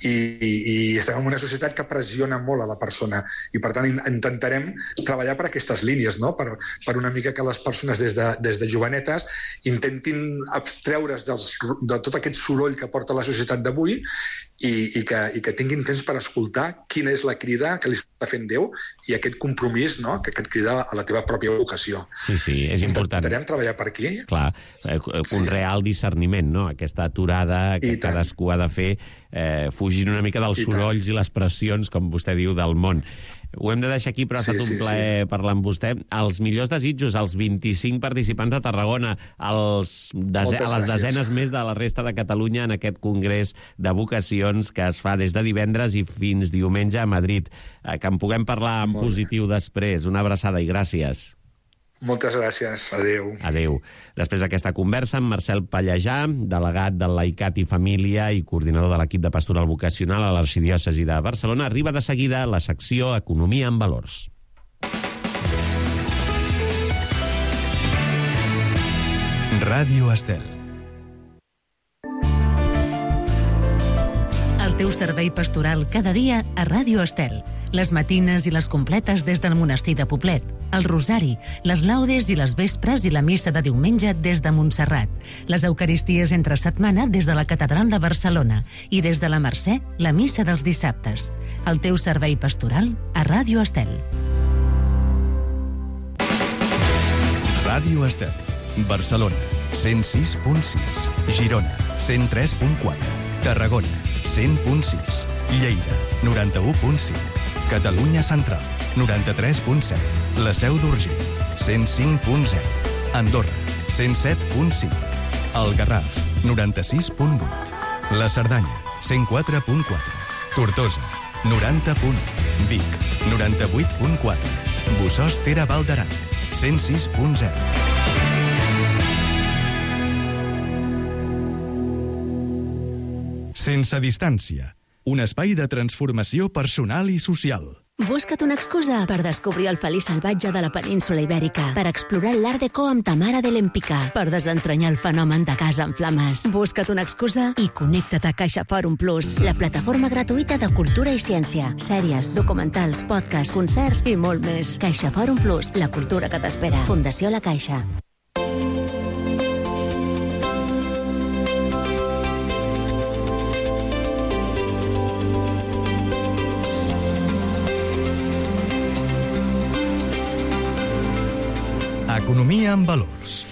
I estem en una societat que pressiona molt a la persona i per tant intentarem treballar per aquestes línies, no? Per una mica que les persones des de jovenetes intentin abstreure's de tot aquest soroll que porta la societat d'avui i que tinguin temps per escoltar quina és la crida que li està fent Déu i aquest compromís, no? Que et crida a la teva pròpia vocació. Sí, és important. Intentarem treballar per aquí. Clar, un real discerniment, no? Aquesta aturada que cadascú ha de fer, fugint una mica dels sorolls i les pressions, com vostè diu, del món. Ho hem de deixar aquí, però ha estat un plaer parlar amb vostè. Els millors desitjos als 25 participants de Tarragona, a les desenes més de la resta de Catalunya en aquest congrés de vocacions que es fa des de divendres i fins diumenge a Madrid. Que en puguem parlar en positiu després. Una abraçada i gràcies. Moltes gràcies. Adéu. Adéu. Després d'aquesta conversa amb Marcel Pallejà, delegat del Laicat i Família i coordinador de l'equip de pastoral vocacional a l'Arxidiòcesi de Barcelona, arriba de seguida la secció Economia en Valors. Ràdio Estel. El teu servei pastoral cada dia a Ràdio Estel. Les matines i les completes des del monestir de Poblet, el Rosari, les laudes i les vespres i la missa de diumenge des de Montserrat, les eucaristies entre setmana des de la Catedral de Barcelona i des de la Mercè, la missa dels dissabtes. El teu servei pastoral a Ràdio Estel. Ràdio Estel. Barcelona, 106.6. Girona, 103.4. Tarragona, 100.6. Lleida, 91.5. Catalunya Central, 93.7. La Seu d'Urgell, 105.0. Andorra, 107.5. El Garraf, 96.8. La Cerdanya, 104.4. Tortosa, 90.1. Vic, 98.4. Bossòst Tere Val d'Aran, 106.0. Sense distància. Un espai de transformació personal i social. Busca't una excusa per descobrir el feliç salvatge de la península Ibèrica, per explorar l'Art Deco amb Tamara de l'Empicà, per desentranyar el fenomen de Casa en Flames. Busca't una excusa i connecta't a Caixa Fòrum Plus, la plataforma gratuïta de cultura i ciència, sèries, documentals, podcasts, concerts i molt més. Caixa Fòrum Plus, la cultura que t'espera. Fundació La Caixa. Economia en valors.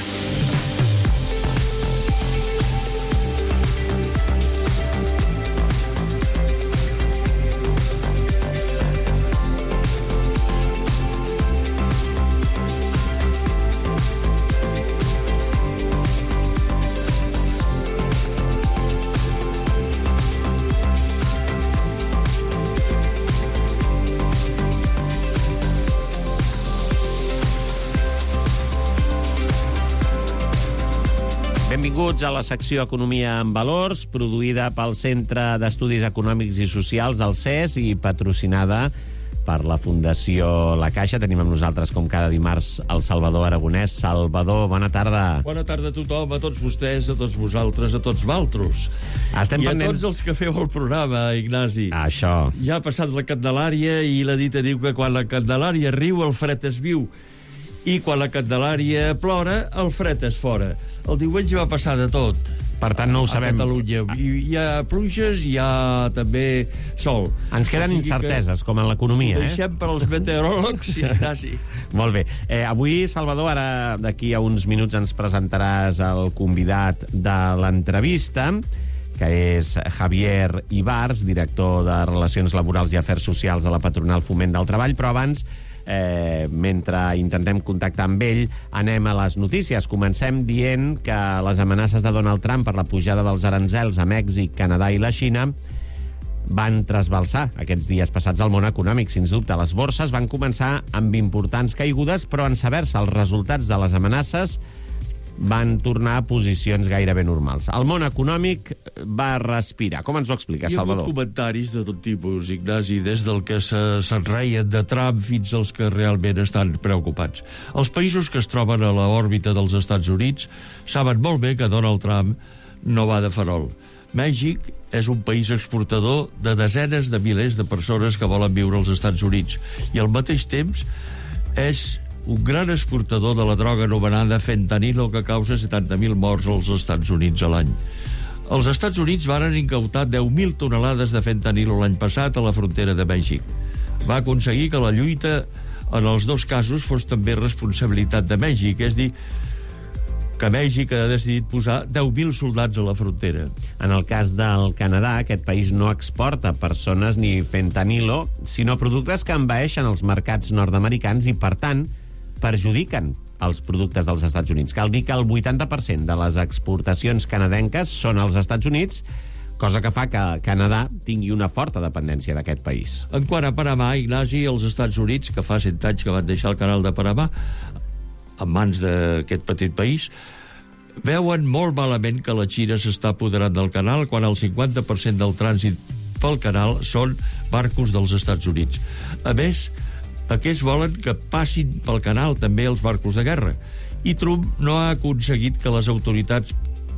Benvinguts a la secció Economia en Valors, produïda pel Centre d'Estudis Econòmics i Socials del CES i patrocinada per la Fundació La Caixa. Tenim amb nosaltres, com cada dimarts, el Salvador Aragonès. Salvador, bona tarda. Bona tarda a tothom, a tots vostès, a tots vosaltres, a tots valtros. Estem I pendents... a tots els que feu el programa, Ignasi. Això. Ja ha passat la Candelària i la dita diu que quan la Candelària riu, el fred es viu. I quan la Candelària plora, el fred és fora. El diumenge va passar de tot. Per tant, no ho sabem. A Catalunya. Hi ha pluges, hi ha també sol. Ens queden incerteses, com en l'economia. Ho deixem per als meteoròlegs, Ignasi. Molt bé. Avui, Salvador, ara d'aquí a uns minuts ens presentaràs el convidat de l'entrevista, que és Javier Ibars, director de Relacions Laborals i Afers Socials de la Patronal Foment del Treball, però abans, mentre intentem contactar amb ell, anem a les notícies. Comencem dient que les amenaces de Donald Trump per la pujada dels aranzels a Mèxic, Canadà i la Xina van trasbalsar aquests dies passats al món econòmic. Sens dubte, les borses van començar amb importants caigudes, però en saber-se els resultats de les amenaces van tornar a posicions gairebé normals. El món econòmic va respirar. Com ens ho explica, Salvador? Hi ha hagut comentaris de tot tipus, Ignasi, des del que se'n reien de Trump fins als que realment estan preocupats. Els països que es troben a l'òrbita dels Estats Units saben molt bé que Donald Trump no va de farol. Mèxic és un país exportador de desenes de milers de persones que volen viure als Estats Units i al mateix temps és un gran exportador de la droga anomenada fentanilo que causa 70.000 morts als Estats Units a l'any. Els Estats Units varen incautar 10.000 tonelades de fentanilo l'any passat a la frontera de Mèxic. Va aconseguir que la lluita en els dos casos fos també responsabilitat de Mèxic, és dir, que Mèxic ha decidit posar 10.000 soldats a la frontera. En el cas del Canadà, aquest país no exporta persones ni fentanilo, sinó productes que envaeixen els mercats nord-americans i, per tant, perjudiquen els productes dels Estats Units. Cal dir que el 80% de les exportacions canadenques són als Estats Units, cosa que fa que Canadà tingui una forta dependència d'aquest país. En quant a Panamà, Ignasi, els Estats Units, que fa 100 anys que van deixar el canal de Panamà en mans d'aquest petit país, veuen molt malament que la Xina s'està apoderant del canal quan el 50% del trànsit pel canal són barcos dels Estats Units. A més, aquests volen que passin pel canal també els barcos de guerra. I Trump no ha aconseguit que les autoritats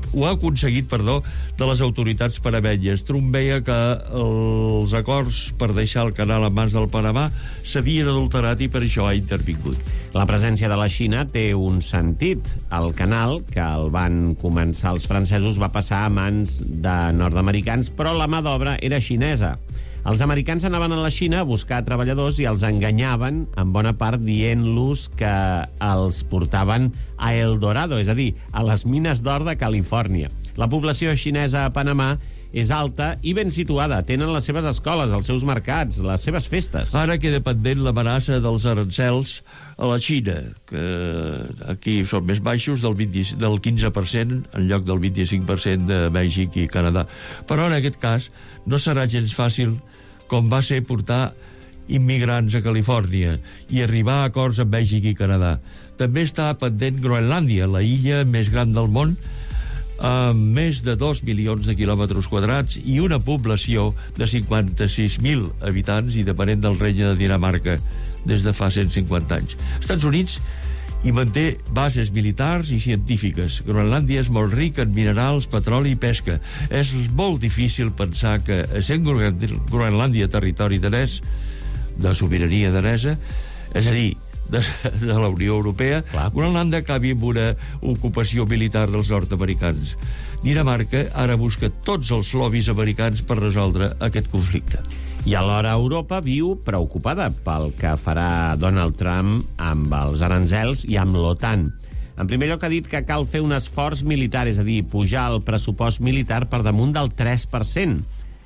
de les autoritats panamenyes. Trump veia que els acords per deixar el canal en mans del Panamà s'havien adulterat i per això ha intervingut. La presència de la Xina té un sentit. El canal, que el van començar els francesos, va passar a mans de nord-americans, però la mà d'obra era xinesa. Els americans anaven a la Xina a buscar treballadors i els enganyaven, en bona part, dient-los que els portaven a El Dorado, és a dir, a les mines d'or de Califòrnia. La població xinesa a Panamà és alta i ben situada. Tenen les seves escoles, els seus mercats, les seves festes. Ara queda pendent l'amenaça dels arancels a la Xina, que aquí són més baixos, del 15% en lloc del 25% de Mèxic i Canadà. Però en aquest cas no serà gens fàcil com va ser portar immigrants a Califòrnia i arribar a acords amb Mèxic i Canadà. També està pendent Groenlàndia, la illa més gran del món, amb més de 2 milions de quilòmetres quadrats i una població de 56.000 habitants i depenent del regne de Dinamarca des de fa 150 anys. Estats Units hi manté bases militars i científiques. Groenlàndia és molt ric en minerals, petroli i pesca. És molt difícil pensar que, sent Groenlàndia territori danès, de sobirania danesa, és a dir, de la Unió Europea, Groenlàndia acabi amb una ocupació militar dels nord-americans. Dinamarca ara busca tots els lobbies americans per resoldre aquest conflicte. I alhora Europa viu preocupada pel que farà Donald Trump amb els aranzels i amb l'OTAN. En primer lloc ha dit que cal fer un esforç militar, és a dir, pujar el pressupost militar per damunt del 3%.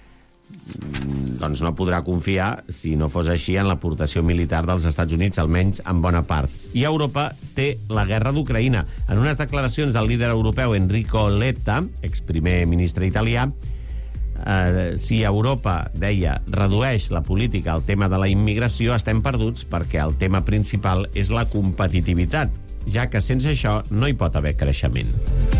Doncs no podrà confiar, si no fos així, en l'aportació militar dels Estats Units, almenys en bona part. I Europa té la guerra d'Ucraïna. En unes declaracions del líder europeu Enrico Letta, exprimer ministre italià, si Europa, deia, redueix la política al tema de la immigració, estem perduts perquè el tema principal és la competitivitat, ja que sense això no hi pot haver creixement.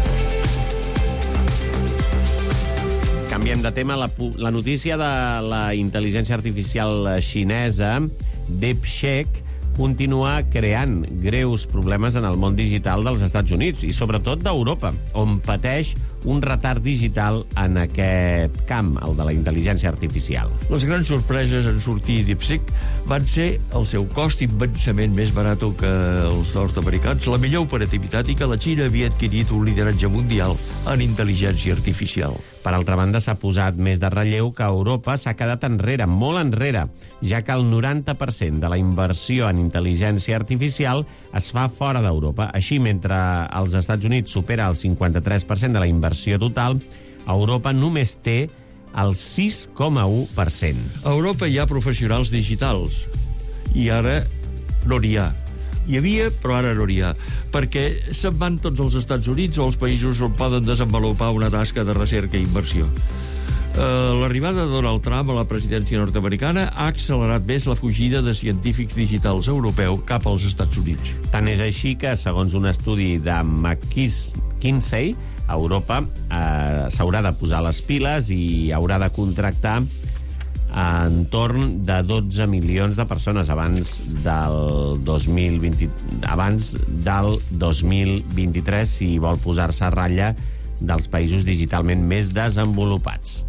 Canviem de tema. La notícia de la intel·ligència artificial xinesa, DeepSeek, continua creant greus problemes en el món digital dels Estats Units i sobretot d'Europa, on pateix un retard digital en aquest camp, el de la intel·ligència artificial. Les grans sorpreses en sortir DeepSeek van ser el seu cost immensament més barat que els nord-americans, la millor operativitat i que la Xina havia adquirit un lideratge mundial en intel·ligència artificial. Per altra banda, s'ha posat més de relleu que Europa s'ha quedat enrere, molt enrere, ja que el 90% de la inversió en intel·ligència artificial es fa fora d'Europa. Així, mentre als Estats Units supera el 53% de la inversió total, Europa només té el 6,1%. A Europa hi ha professionals digitals i ara no n'hi ha. Hi havia, però ara no n'hi ha, perquè se'n van tots als Estats Units o als països on poden desenvolupar una tasca de recerca i inversió. L'arribada de Donald Trump a la presidència nord-americana ha accelerat més la fugida de científics digitals europeus cap als Estats Units. Tant és així que, segons un estudi de McKinsey, Europa s'haurà de posar les piles i haurà de contractar entorn de 12 milions de persones abans del 2023 si vol posar-se a ratlla dels països digitalment més desenvolupats.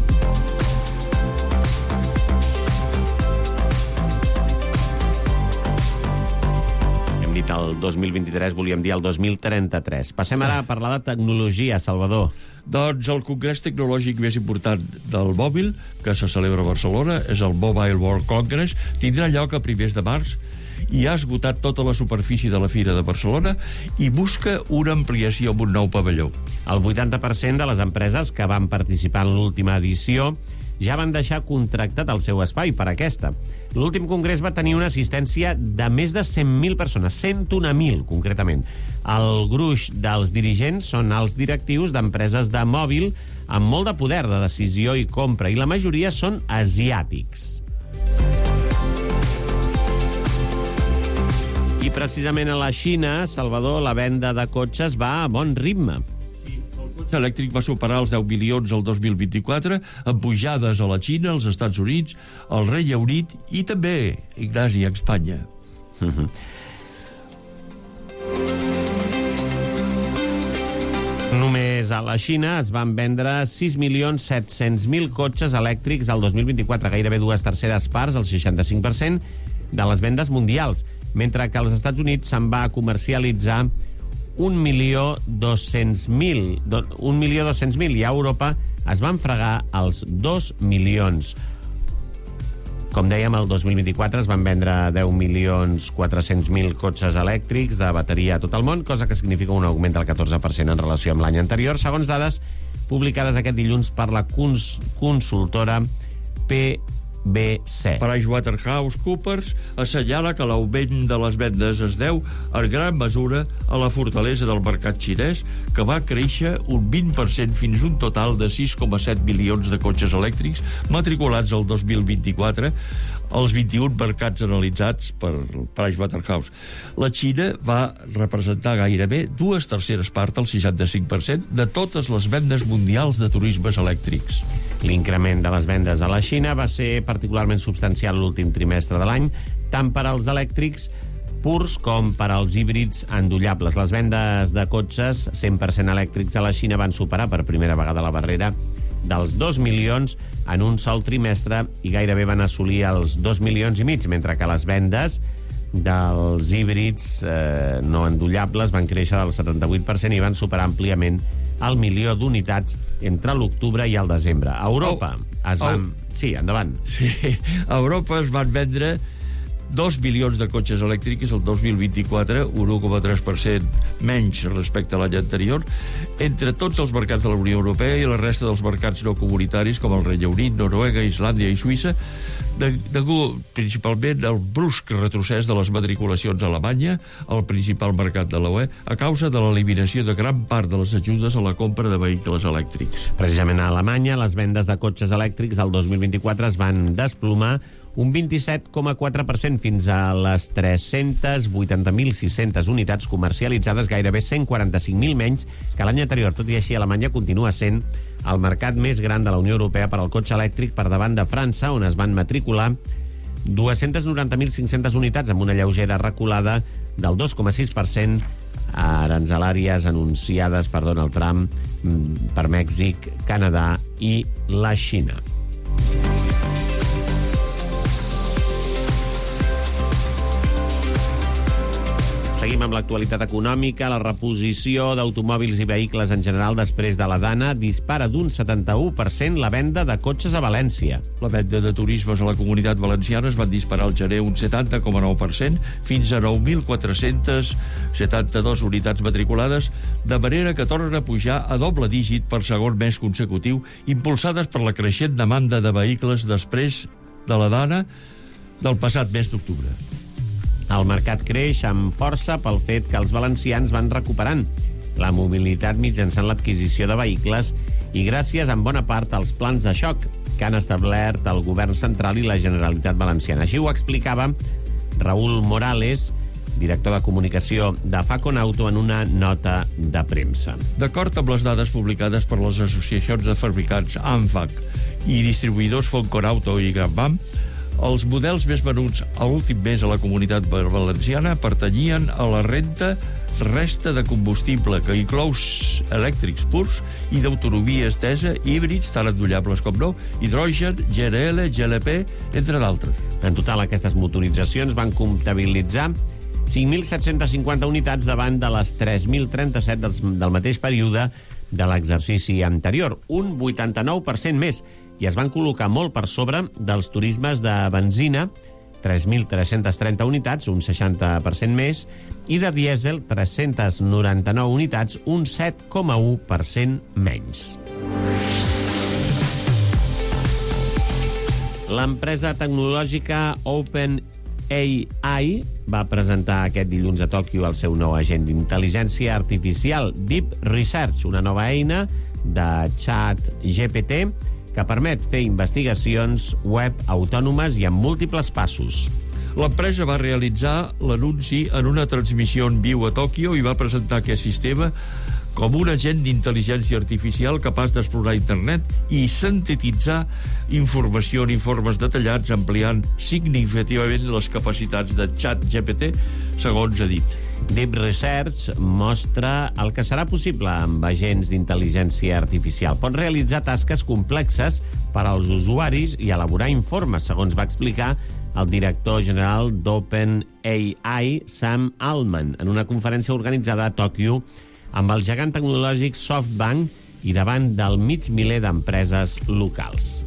Hem dit el 2023, volíem dir el 2033. Passem ara a parlar de tecnologia, Salvador. Doncs el congrés tecnològic més important del mòbil, que se celebra a Barcelona, és el Mobile World Congress, tindrà lloc a primers de març i ha esgotat tota la superfície de la Fira de Barcelona i busca una ampliació amb un nou pavelló. El 80% de les empreses que van participar en l'última edició ja van deixar contractat el seu espai per aquesta. L'últim congrés va tenir una assistència de més de 100.000 persones, 101.000 concretament. El gruix dels dirigents són els directius d'empreses de mòbil amb molt de poder de decisió i compra, i la majoria són asiàtics. I precisament a la Xina, Salvador, la venda de cotxes va a bon ritme. Elèctric va superar els 10 milions el 2024, amb pujades a la Xina, als Estats Units, al Regne Unit i també, Ignasi, a Espanya. Només a la Xina es van vendre 6.700.000 cotxes elèctrics el 2024, gairebé 2/3 parts, el 65% de les vendes mundials, mentre que als Estats Units se'n va comercialitzar 1.200.000 i a Europa es van fregar els 2 milions. Com dèiem, el 2024 es van vendre 10.400.000 cotxes elèctrics de bateria a tot el món, cosa que significa un augment del 14% en relació amb l'any anterior, segons dades publicades aquest dilluns per la consultora PwC. PricewaterhouseCoopers assenyala que l'augment de les vendes es deu en gran mesura a la fortalesa del mercat xinès, que va créixer un 20% fins a un total de 6,7 milions de cotxes elèctrics matriculats el 2024 als 21 mercats analitzats per Pricewaterhouse. La Xina va representar gairebé 2/3 parts, el 65%, de totes les vendes mundials de turismes elèctrics. L'increment de les vendes a la Xina va ser particularment substancial l'últim trimestre de l'any, tant per als elèctrics purs com per als híbrids endollables. Les vendes de cotxes 100% elèctrics a la Xina van superar per primera vegada la barrera dels 2 milions en un sol trimestre i gairebé van assolir els 2,5 milions, mentre que les vendes dels híbrids no endollables van créixer del 78% i van superar àmpliament el 1.000.000 d'unitats entre l'octubre i el desembre. A Europa es van... Sí, endavant. Sí, a Europa es van vendre 2 milions de cotxes elèctrics el 2024, un 1,3% menys respecte a l'any anterior, entre tots els mercats de la Unió Europea i la resta dels mercats no comunitaris, com el Regne Unit, Noruega, Islàndia i Suïssa, degut principalment al brusc retrocés de les matriculacions a Alemanya, el principal mercat de la UE, a causa de l'eliminació de gran part de les ajudes a la compra de vehicles elèctrics. Precisament a Alemanya, les vendes de cotxes elèctrics el 2024 es van desplomar un 27,4% fins a les 380.600 unitats comercialitzades, gairebé 145.000 menys que l'any anterior. Tot i així, Alemanya continua sent el mercat més gran de la Unió Europea per al cotxe elèctric, per davant de França, on es van matricular 290.500 unitats amb una lleugera reculada del 2,6% aranzelàries anunciades per Donald Trump per Mèxic, Canadà i la Xina. Seguim amb l'actualitat econòmica. La reposició d'automòbils i vehicles en general després de la Dana dispara d'un 71% la venda de cotxes a València. La venda de turismes a la Comunitat Valenciana es van disparar al gener un 70,9% fins a 9.472 unitats matriculades, de manera que tornen a pujar a doble dígit per segon mes consecutiu, impulsades per la creixent demanda de vehicles després de la Dana del passat mes d'octubre. El mercat creix amb força pel fet que els valencians van recuperant la mobilitat mitjançant l'adquisició de vehicles i gràcies en bona part als plans de xoc que han establert el govern central i la Generalitat Valenciana. Així ho explicava Raúl Morales, director de comunicació de Faconauto, en una nota de premsa. D'acord amb les dades publicades per les associacions de fabricants ANFAC i distribuïdors Faconauto i Granbam, els models més venuts a l'últim mes a la Comunitat Valenciana pertanyien a la resta de combustible, que inclou elèctrics purs i d'autonomia estesa, híbrids, tant endollables com no, hidrogen, GNL, GLP, entre d'altres. En total, aquestes motoritzacions van comptabilitzar 5.750 unitats davant de les 3.037 del mateix període de l'exercici anterior, un 89% més, i es van col·locar molt per sobre dels turismes de benzina, 3.330 unitats, un 60% més, i de dièsel, 399 unitats, un 7,1% menys. L'empresa tecnològica OpenAI va presentar aquest dilluns a Tòquio el seu nou agent d'intel·ligència artificial, Deep Research, una nova eina de ChatGPT que permet fer investigacions web autònomes i amb múltiples passos. L'empresa va realitzar l'anunci en una transmissió en viu a Tòquio i va presentar aquest sistema com un agent d'intel·ligència artificial capaç d'explorar internet i sintetitzar informació en informes detallats, ampliant significativament les capacitats de ChatGPT, segons ha dit. Deep Research mostra el que serà possible amb agents d'intel·ligència artificial. Pot realitzar tasques complexes per als usuaris i elaborar informes, segons va explicar el director general d'OpenAI, Sam Altman, en una conferència organitzada a Tòquio amb el gegant tecnològic SoftBank i davant del mig miler d'empreses locals.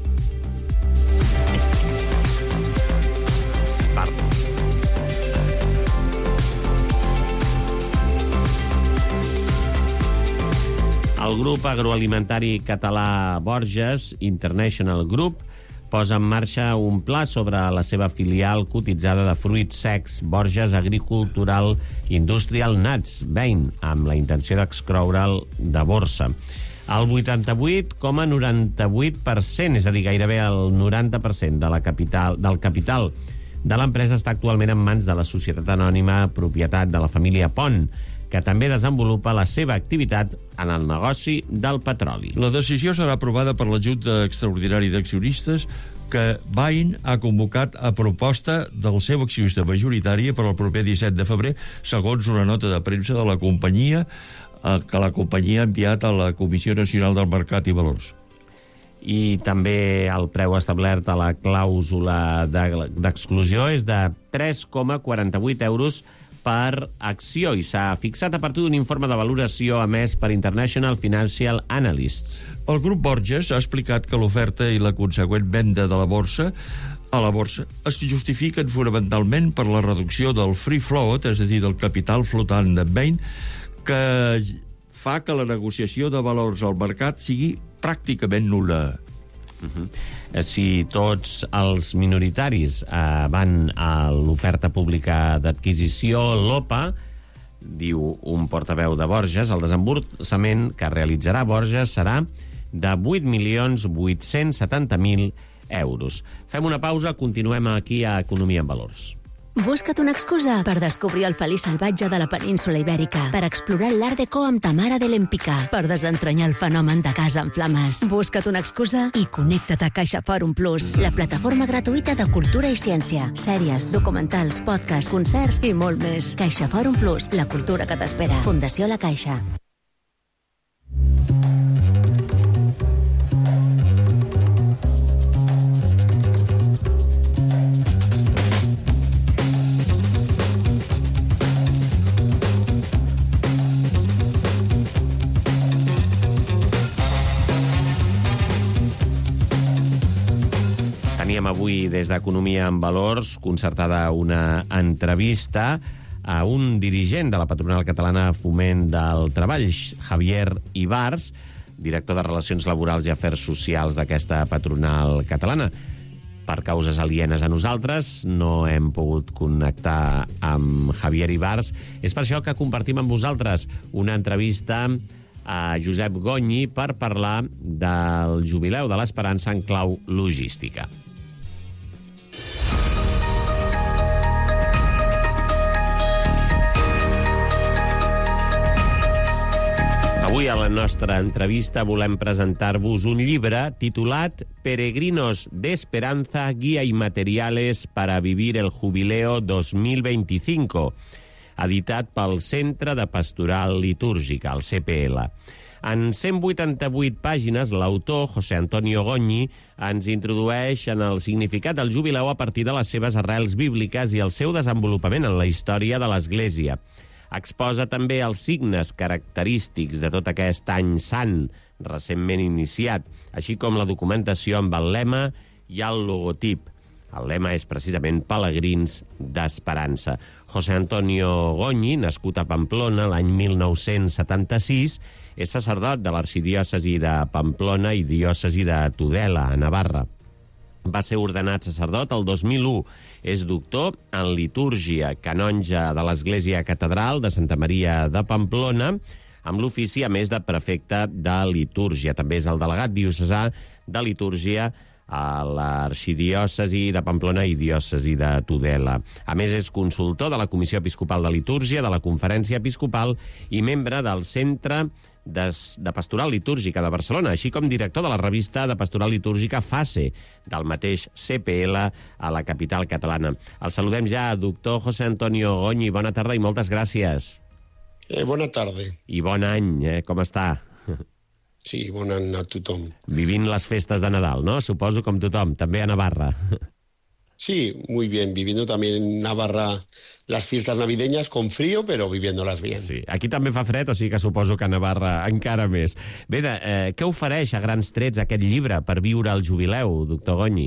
El grup agroalimentari català Borges, International Group, posa en marxa un pla sobre la seva filial cotitzada de fruits secs, Borges Agricultural Industrial Nuts, Bain, amb la intenció d'excloure'l de borsa. El 88,98%, és a dir, gairebé el 90% del capital de l'empresa està actualment en mans de la societat anònima propietat de la família Pont, que també desenvolupa la seva activitat en el negoci del petroli. La decisió serà aprovada per la Junta Extraordinària d'Accionistes, que Bain ha convocat a proposta del seu accionista majoritari per al proper 17 de febrer, segons una nota de premsa de la companyia que la companyia ha enviat a la Comissió Nacional del Mercat i Valors. I també el preu establert a la clàusula d'exclusió és de 3,48 euros per acció i s'ha fixat a partir d'un informe de valoració emès per International Financial Analysts. El grup Borges ha explicat que l'oferta i la consegüent venda de la borsa es justifiquen fonamentalment per la reducció del free float, és a dir, del capital flotant de Bain, que fa que la negociació de valors al mercat sigui pràcticament nul·la. Si tots els minoritaris van a l'oferta pública d'adquisició, l'OPA, diu un portaveu de Borges, el desemborsament que realitzarà Borges serà de 8.870.000 euros. Fem una pausa, continuem aquí a Economia en Valors. Busca't una excusa per descobrir el feliç salvatge de la península Ibèrica, per explorar l'Art Deco amb Tamara de l'Empicà, per desentranyar el fenomen de Casa en Flames. Busca't una excusa i connecta't a Caixa Fòrum Plus, la plataforma gratuïta de cultura i ciència, sèries, documentals, podcasts, concerts i molt més. Caixa Fòrum Plus, la cultura que t'espera. Fundació La Caixa. Teníem avui des d'Economia en Valors concertada una entrevista a un dirigent de la patronal catalana Foment del Treball, Javier Ibars, director de Relacions Laborals i Afers Socials d'aquesta patronal catalana. Per causes alienes a nosaltres no hem pogut connectar amb Javier Ibars. És per això que compartim amb vosaltres una entrevista a Josep Gonyi per parlar del jubileu de l'Esperança en clau logística. Avui a la nostra entrevista volem presentar-vos un llibre titulat Peregrinos de Esperanza, guía y materiales para vivir el jubileo 2025, editat pel Centre de Pastoral Litúrgica, el CPL. En 188 pàgines, l'autor, José Antonio Gonyi, ens introdueix en el significat del jubileu a partir de les seves arrels bíbliques i el seu desenvolupament en la història de l'Església. Exposa també els signes característics de tot aquest any sant recentment iniciat, així com la documentació amb el lema i el logotip. El lema és precisament Pelegrins d'Esperança. José Antonio Gonyi, nascut a Pamplona l'any 1976, és sacerdot de l'arxidiòcesi de Pamplona i diòcesi de Tudela, a Navarra. Va ser ordenat sacerdot el 2001. És doctor en litúrgia, canonge de l'Església Catedral de Santa Maria de Pamplona, amb l'ofici a més de prefecte de litúrgia. També és el delegat diocesà de litúrgia a l'arxidiòcesi de Pamplona i diòcesi de Tudela. A més, és consultor de la Comissió Episcopal de Litúrgia, de la Conferència Episcopal i membre del Centre de Pastoral Litúrgica de Barcelona, així com director de la revista de Pastoral Litúrgica FACE, del mateix CPL a la capital catalana. El saludem ja, doctor José Antonio Gonyi. Bona tarda i moltes gràcies. Bona tarda. I bon any, com està? Sí, bon any a tothom. Vivint les festes de Nadal, no? Suposo com tothom, també a Navarra. Sí, muy bien, viviendo también en Navarra las fiestas navideñas con frío, pero viviéndolas bien. Sí, aquí també fa fred, o sigui que suposo que a Navarra encara més. Bé, què ofereix a grans trets aquest llibre per viure el jubileu, doctor Gonyi?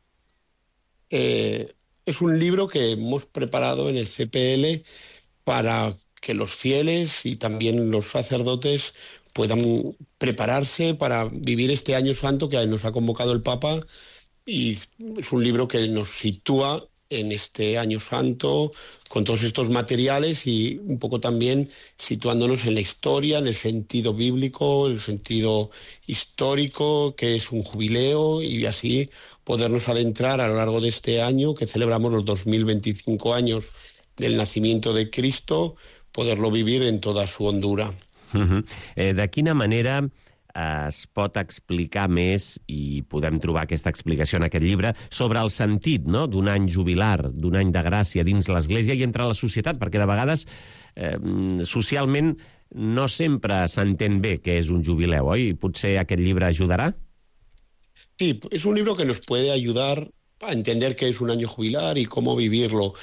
Es un libro que hemos preparado en el CPL para que los fieles y también los sacerdotes puedan prepararse para vivir este año santo que nos ha convocado el Papa. Y es un libro que nos sitúa en este año santo con todos estos materiales y un poco también situándonos en la historia, en el sentido bíblico, el sentido histórico, que es un jubileo, y así podernos adentrar a lo largo de este año que celebramos los 2025 años del nacimiento de Cristo, poderlo vivir en toda su hondura. De quina manera es pot explicar més, i podem trobar aquesta explicació en aquest llibre, sobre el sentit, no?, d'un any jubilar, d'un any de gràcia dins l'Església i entre la societat, perquè de vegades socialment no sempre s'entén bé què és un jubileu, oi? Potser aquest llibre ajudarà? Sí, es un libro que nos puede ayudar a entender qué es un año jubilar y cómo vivirlo.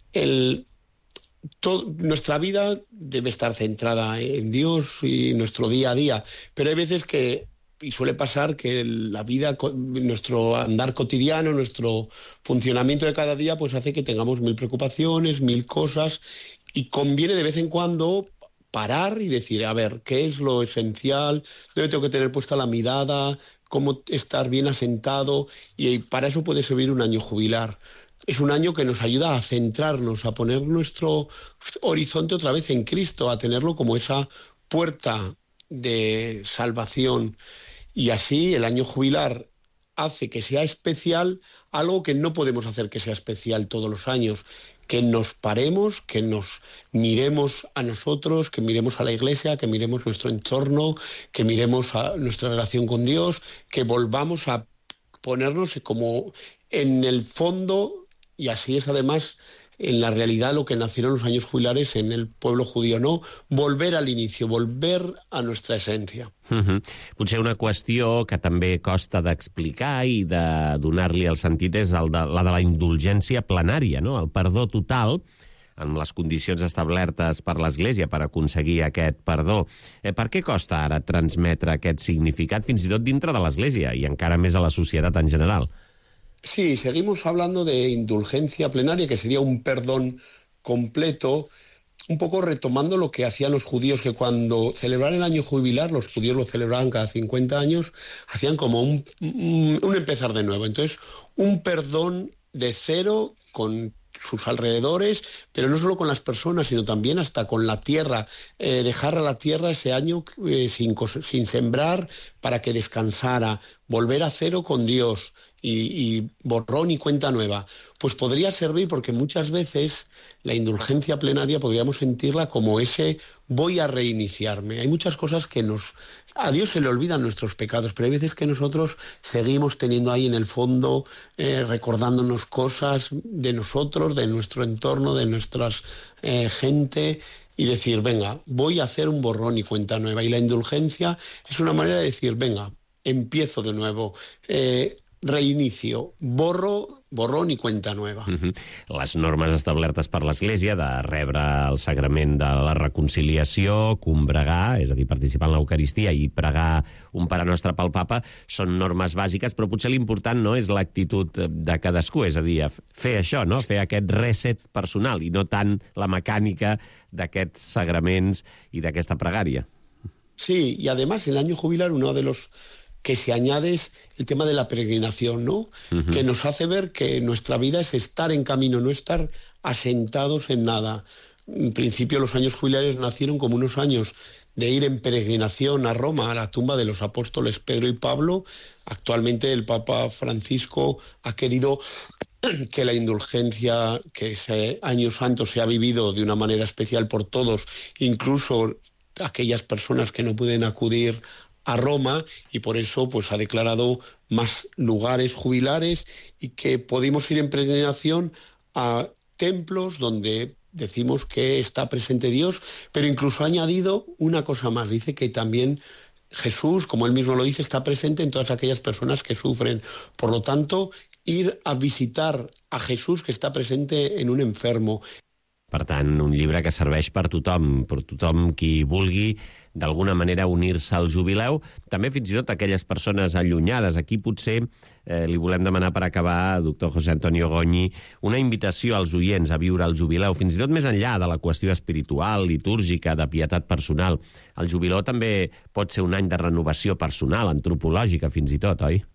Nuestra vida debe estar centrada en Dios y nuestro día a día, pero hay veces que, y suele pasar, que la vida, nuestro andar cotidiano, nuestro funcionamiento de cada día, pues hace que tengamos mil preocupaciones, mil cosas, y conviene de vez en cuando parar y decir, a ver, ¿qué es lo esencial? ¿Dónde tengo que tener puesta la mirada? ¿Cómo estar bien asentado? Y para eso puede servir un año jubilar. Es un año que nos ayuda a centrarnos, a poner nuestro horizonte otra vez en Cristo, a tenerlo como esa puerta de salvación. Y así el año jubilar hace que sea especial algo que no podemos hacer que sea especial todos los años, que nos paremos, que nos miremos a nosotros, que miremos a la Iglesia, que miremos nuestro entorno, que miremos a nuestra relación con Dios, que volvamos a ponernos como en el fondo, y así es además en la realidad lo que nacieron los años jubilares en el pueblo judío, ¿no? Volver al inicio, volver a nuestra esencia. Potser una qüestió que també costa d'explicar i de donar-li el sentit és la de la indulgència plenària, no? El perdó total amb les condicions establertes per l'Església per aconseguir aquest perdó. Per què costa ara transmetre aquest significat fins i tot dintre de l'Església i encara més a la societat en general? Sí, seguimos hablando de indulgencia plenaria, que sería un perdón completo, un poco retomando lo que hacían los judíos, que cuando celebraban el año jubilar, los judíos lo celebraban cada 50 años, hacían como un empezar de nuevo. Entonces, un perdón de cero con sus alrededores, pero no solo con las personas, sino también hasta con la tierra, dejar a la tierra ese año sin sembrar para que descansara, volver a cero con Dios y borrón y cuenta nueva. Pues podría servir porque muchas veces la indulgencia plenaria podríamos sentirla como ese voy a reiniciarme. Hay muchas cosas que a Dios se le olvidan nuestros pecados, pero hay veces que nosotros seguimos teniendo ahí en el fondo, recordándonos cosas de nosotros, de nuestro entorno, de nuestra gente, y decir, venga, voy a hacer un borrón y cuenta nueva. Y la indulgencia es una manera de decir, venga, empiezo de nuevo, reinicio, borrón i cuenta nueva. Les normes establertes per l'Església de rebre el sagrament de la reconciliació, combregar, és a dir, participar en l'Eucaristia i pregar un Pare Nostre pel Papa, són normes bàsiques, però potser l'important no és l'actitud de cadascú, és a dir, fer això, no? Fer aquest reset personal i no tant la mecànica d'aquests sagraments i d'aquesta pregària. Sí, y además el año jubilar, uno de los que se añade es el tema de la peregrinación, ¿no? Que nos hace ver que nuestra vida es estar en camino, no estar asentados en nada. En principio los años jubilares nacieron como unos años de ir en peregrinación a Roma, a la tumba de los apóstoles Pedro y Pablo. Actualmente el Papa Francisco ha querido que la indulgencia, que ese año santo se ha vivido de una manera especial por todos, incluso aquellas personas que no pueden acudir a Roma, y por eso pues ha declarado más lugares jubilares y que podemos ir en peregrinación a templos donde decimos que está presente Dios, pero incluso ha añadido una cosa más, dice que también Jesús, como él mismo lo dice, está presente en todas aquellas personas que sufren. Por lo tanto, ir a visitar a Jesús que está presente en un enfermo. Per tant, un llibre que serveix per tothom qui vulgui d'alguna manera unir-se al jubileu, també fins i tot aquelles persones allunyades. Aquí potser li volem demanar per acabar, doctor José Antonio Goñi, una invitació als oients a viure el jubileu, fins i tot més enllà de la qüestió espiritual, litúrgica, de pietat personal. El jubileu també pot ser un any de renovació personal, antropològica fins i tot, oi?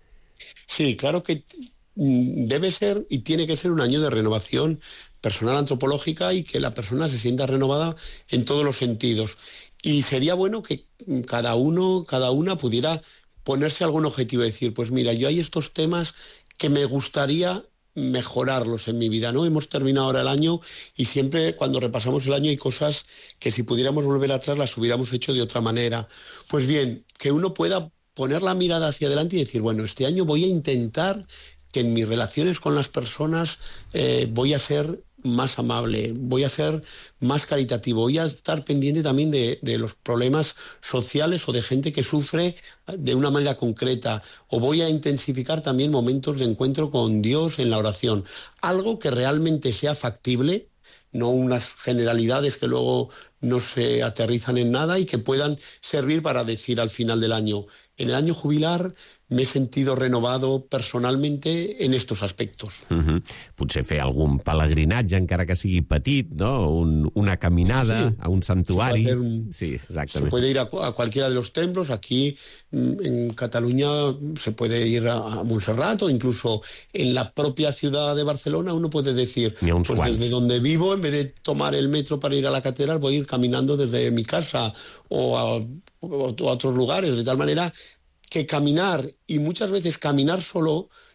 Sí, claro que debe ser y tiene que ser un año de renovación personal antropológica y que la persona se sienta renovada en todos los sentidos. Y sería bueno que cada una pudiera ponerse algún objetivo y decir, pues mira, yo hay estos temas que me gustaría mejorarlos en mi vida, ¿no? Hemos terminado ahora el año y siempre cuando repasamos el año hay cosas que si pudiéramos volver atrás las hubiéramos hecho de otra manera. Pues bien, que uno pueda poner la mirada hacia adelante y decir, bueno, este año voy a intentar que en mis relaciones con las personas voy a ser más amable, voy a ser más caritativo, voy a estar pendiente también de los problemas sociales o de gente que sufre de una manera concreta, o voy a intensificar también momentos de encuentro con Dios en la oración. Algo que realmente sea factible, no unas generalidades que luego no se aterrizan en nada y que puedan servir para decir al final del año, en el año jubilar me he sentido renovado personalmente en estos aspectos. Potser fer algun pelegrinatge, encara que sigui petit, ¿no? Una caminada a un santuari. Sí, exactamente. Se puede ir a cualquiera de los templos. Aquí en Cataluña se puede ir a Montserrat o incluso en la propia ciudad de Barcelona uno puede decir, pues desde donde vivo, en vez de tomar el metro para ir a la catedral, voy a ir caminando desde mi casa o a otros lugares, de tal manera que caminar, y muchas veces caminar solo,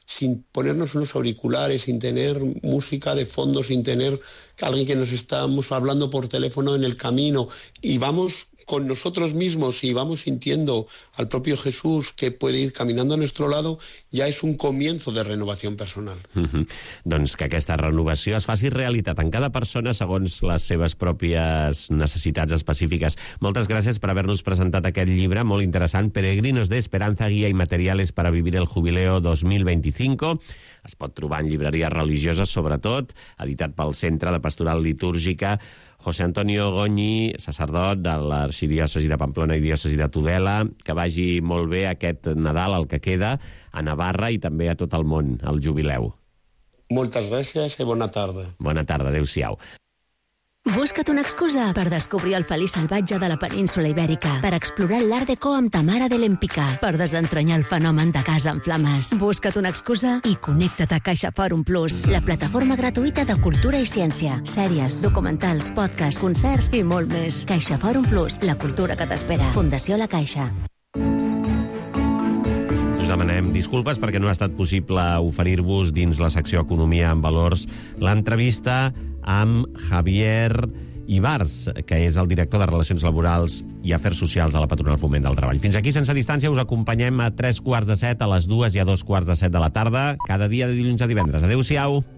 sin ponernos unos auriculares, sin tener música de fondo, sin tener alguien que nos estamos hablando por teléfono en el camino, y vamos con nosotros mismos y vamos sintiendo al propio Jesús que puede ir caminando a nuestro lado, ja és un comienzo de renovació personal. Doncs que aquesta renovació es faci realitat en cada persona segons les seves pròpies necessitats específiques. Moltes gràcies per haver-nos presentat aquest llibre molt interessant, Peregrinos de Esperanza, guia i materiales para vivir el jubileo 2025. Es pot trobar en llibreries religioses, sobretot, editat pel Centre de Pastoral Litúrgica. José Antonio Goñi, sacerdot de l'arxidiòcesi de Pamplona i diòcesi de Tudela, que vagi molt bé aquest Nadal, el que queda, a Navarra i també a tot el món, al jubileu. Moltes gràcies i bona tarda. Bona tarda, adéu-siau. Busca't una excusa per descobrir el feliç salvatge de la península Ibèrica, per explorar l'Art Deco amb Tamara de l'Empicà, per desentranyar el fenomen de Casa en Flames. Busca't una excusa i connecta't a CaixaForum Plus, la plataforma gratuïta de cultura i ciència, sèries, documentals, podcasts, concerts i molt més. CaixaForum Plus, la cultura que t'espera. Fundació La Caixa. Us demanem disculpes perquè no ha estat possible oferir-vos dins la secció Economia en Valors l'entrevista amb Javier Ibars, que és el director de Relacions Laborals i Afers Socials de la Patronal Foment del Treball. Fins aquí, sense distància, us acompanyem a 3:15, a les 2 i a 2:15 de la tarda, cada dia de dilluns a divendres. Adéu-siau.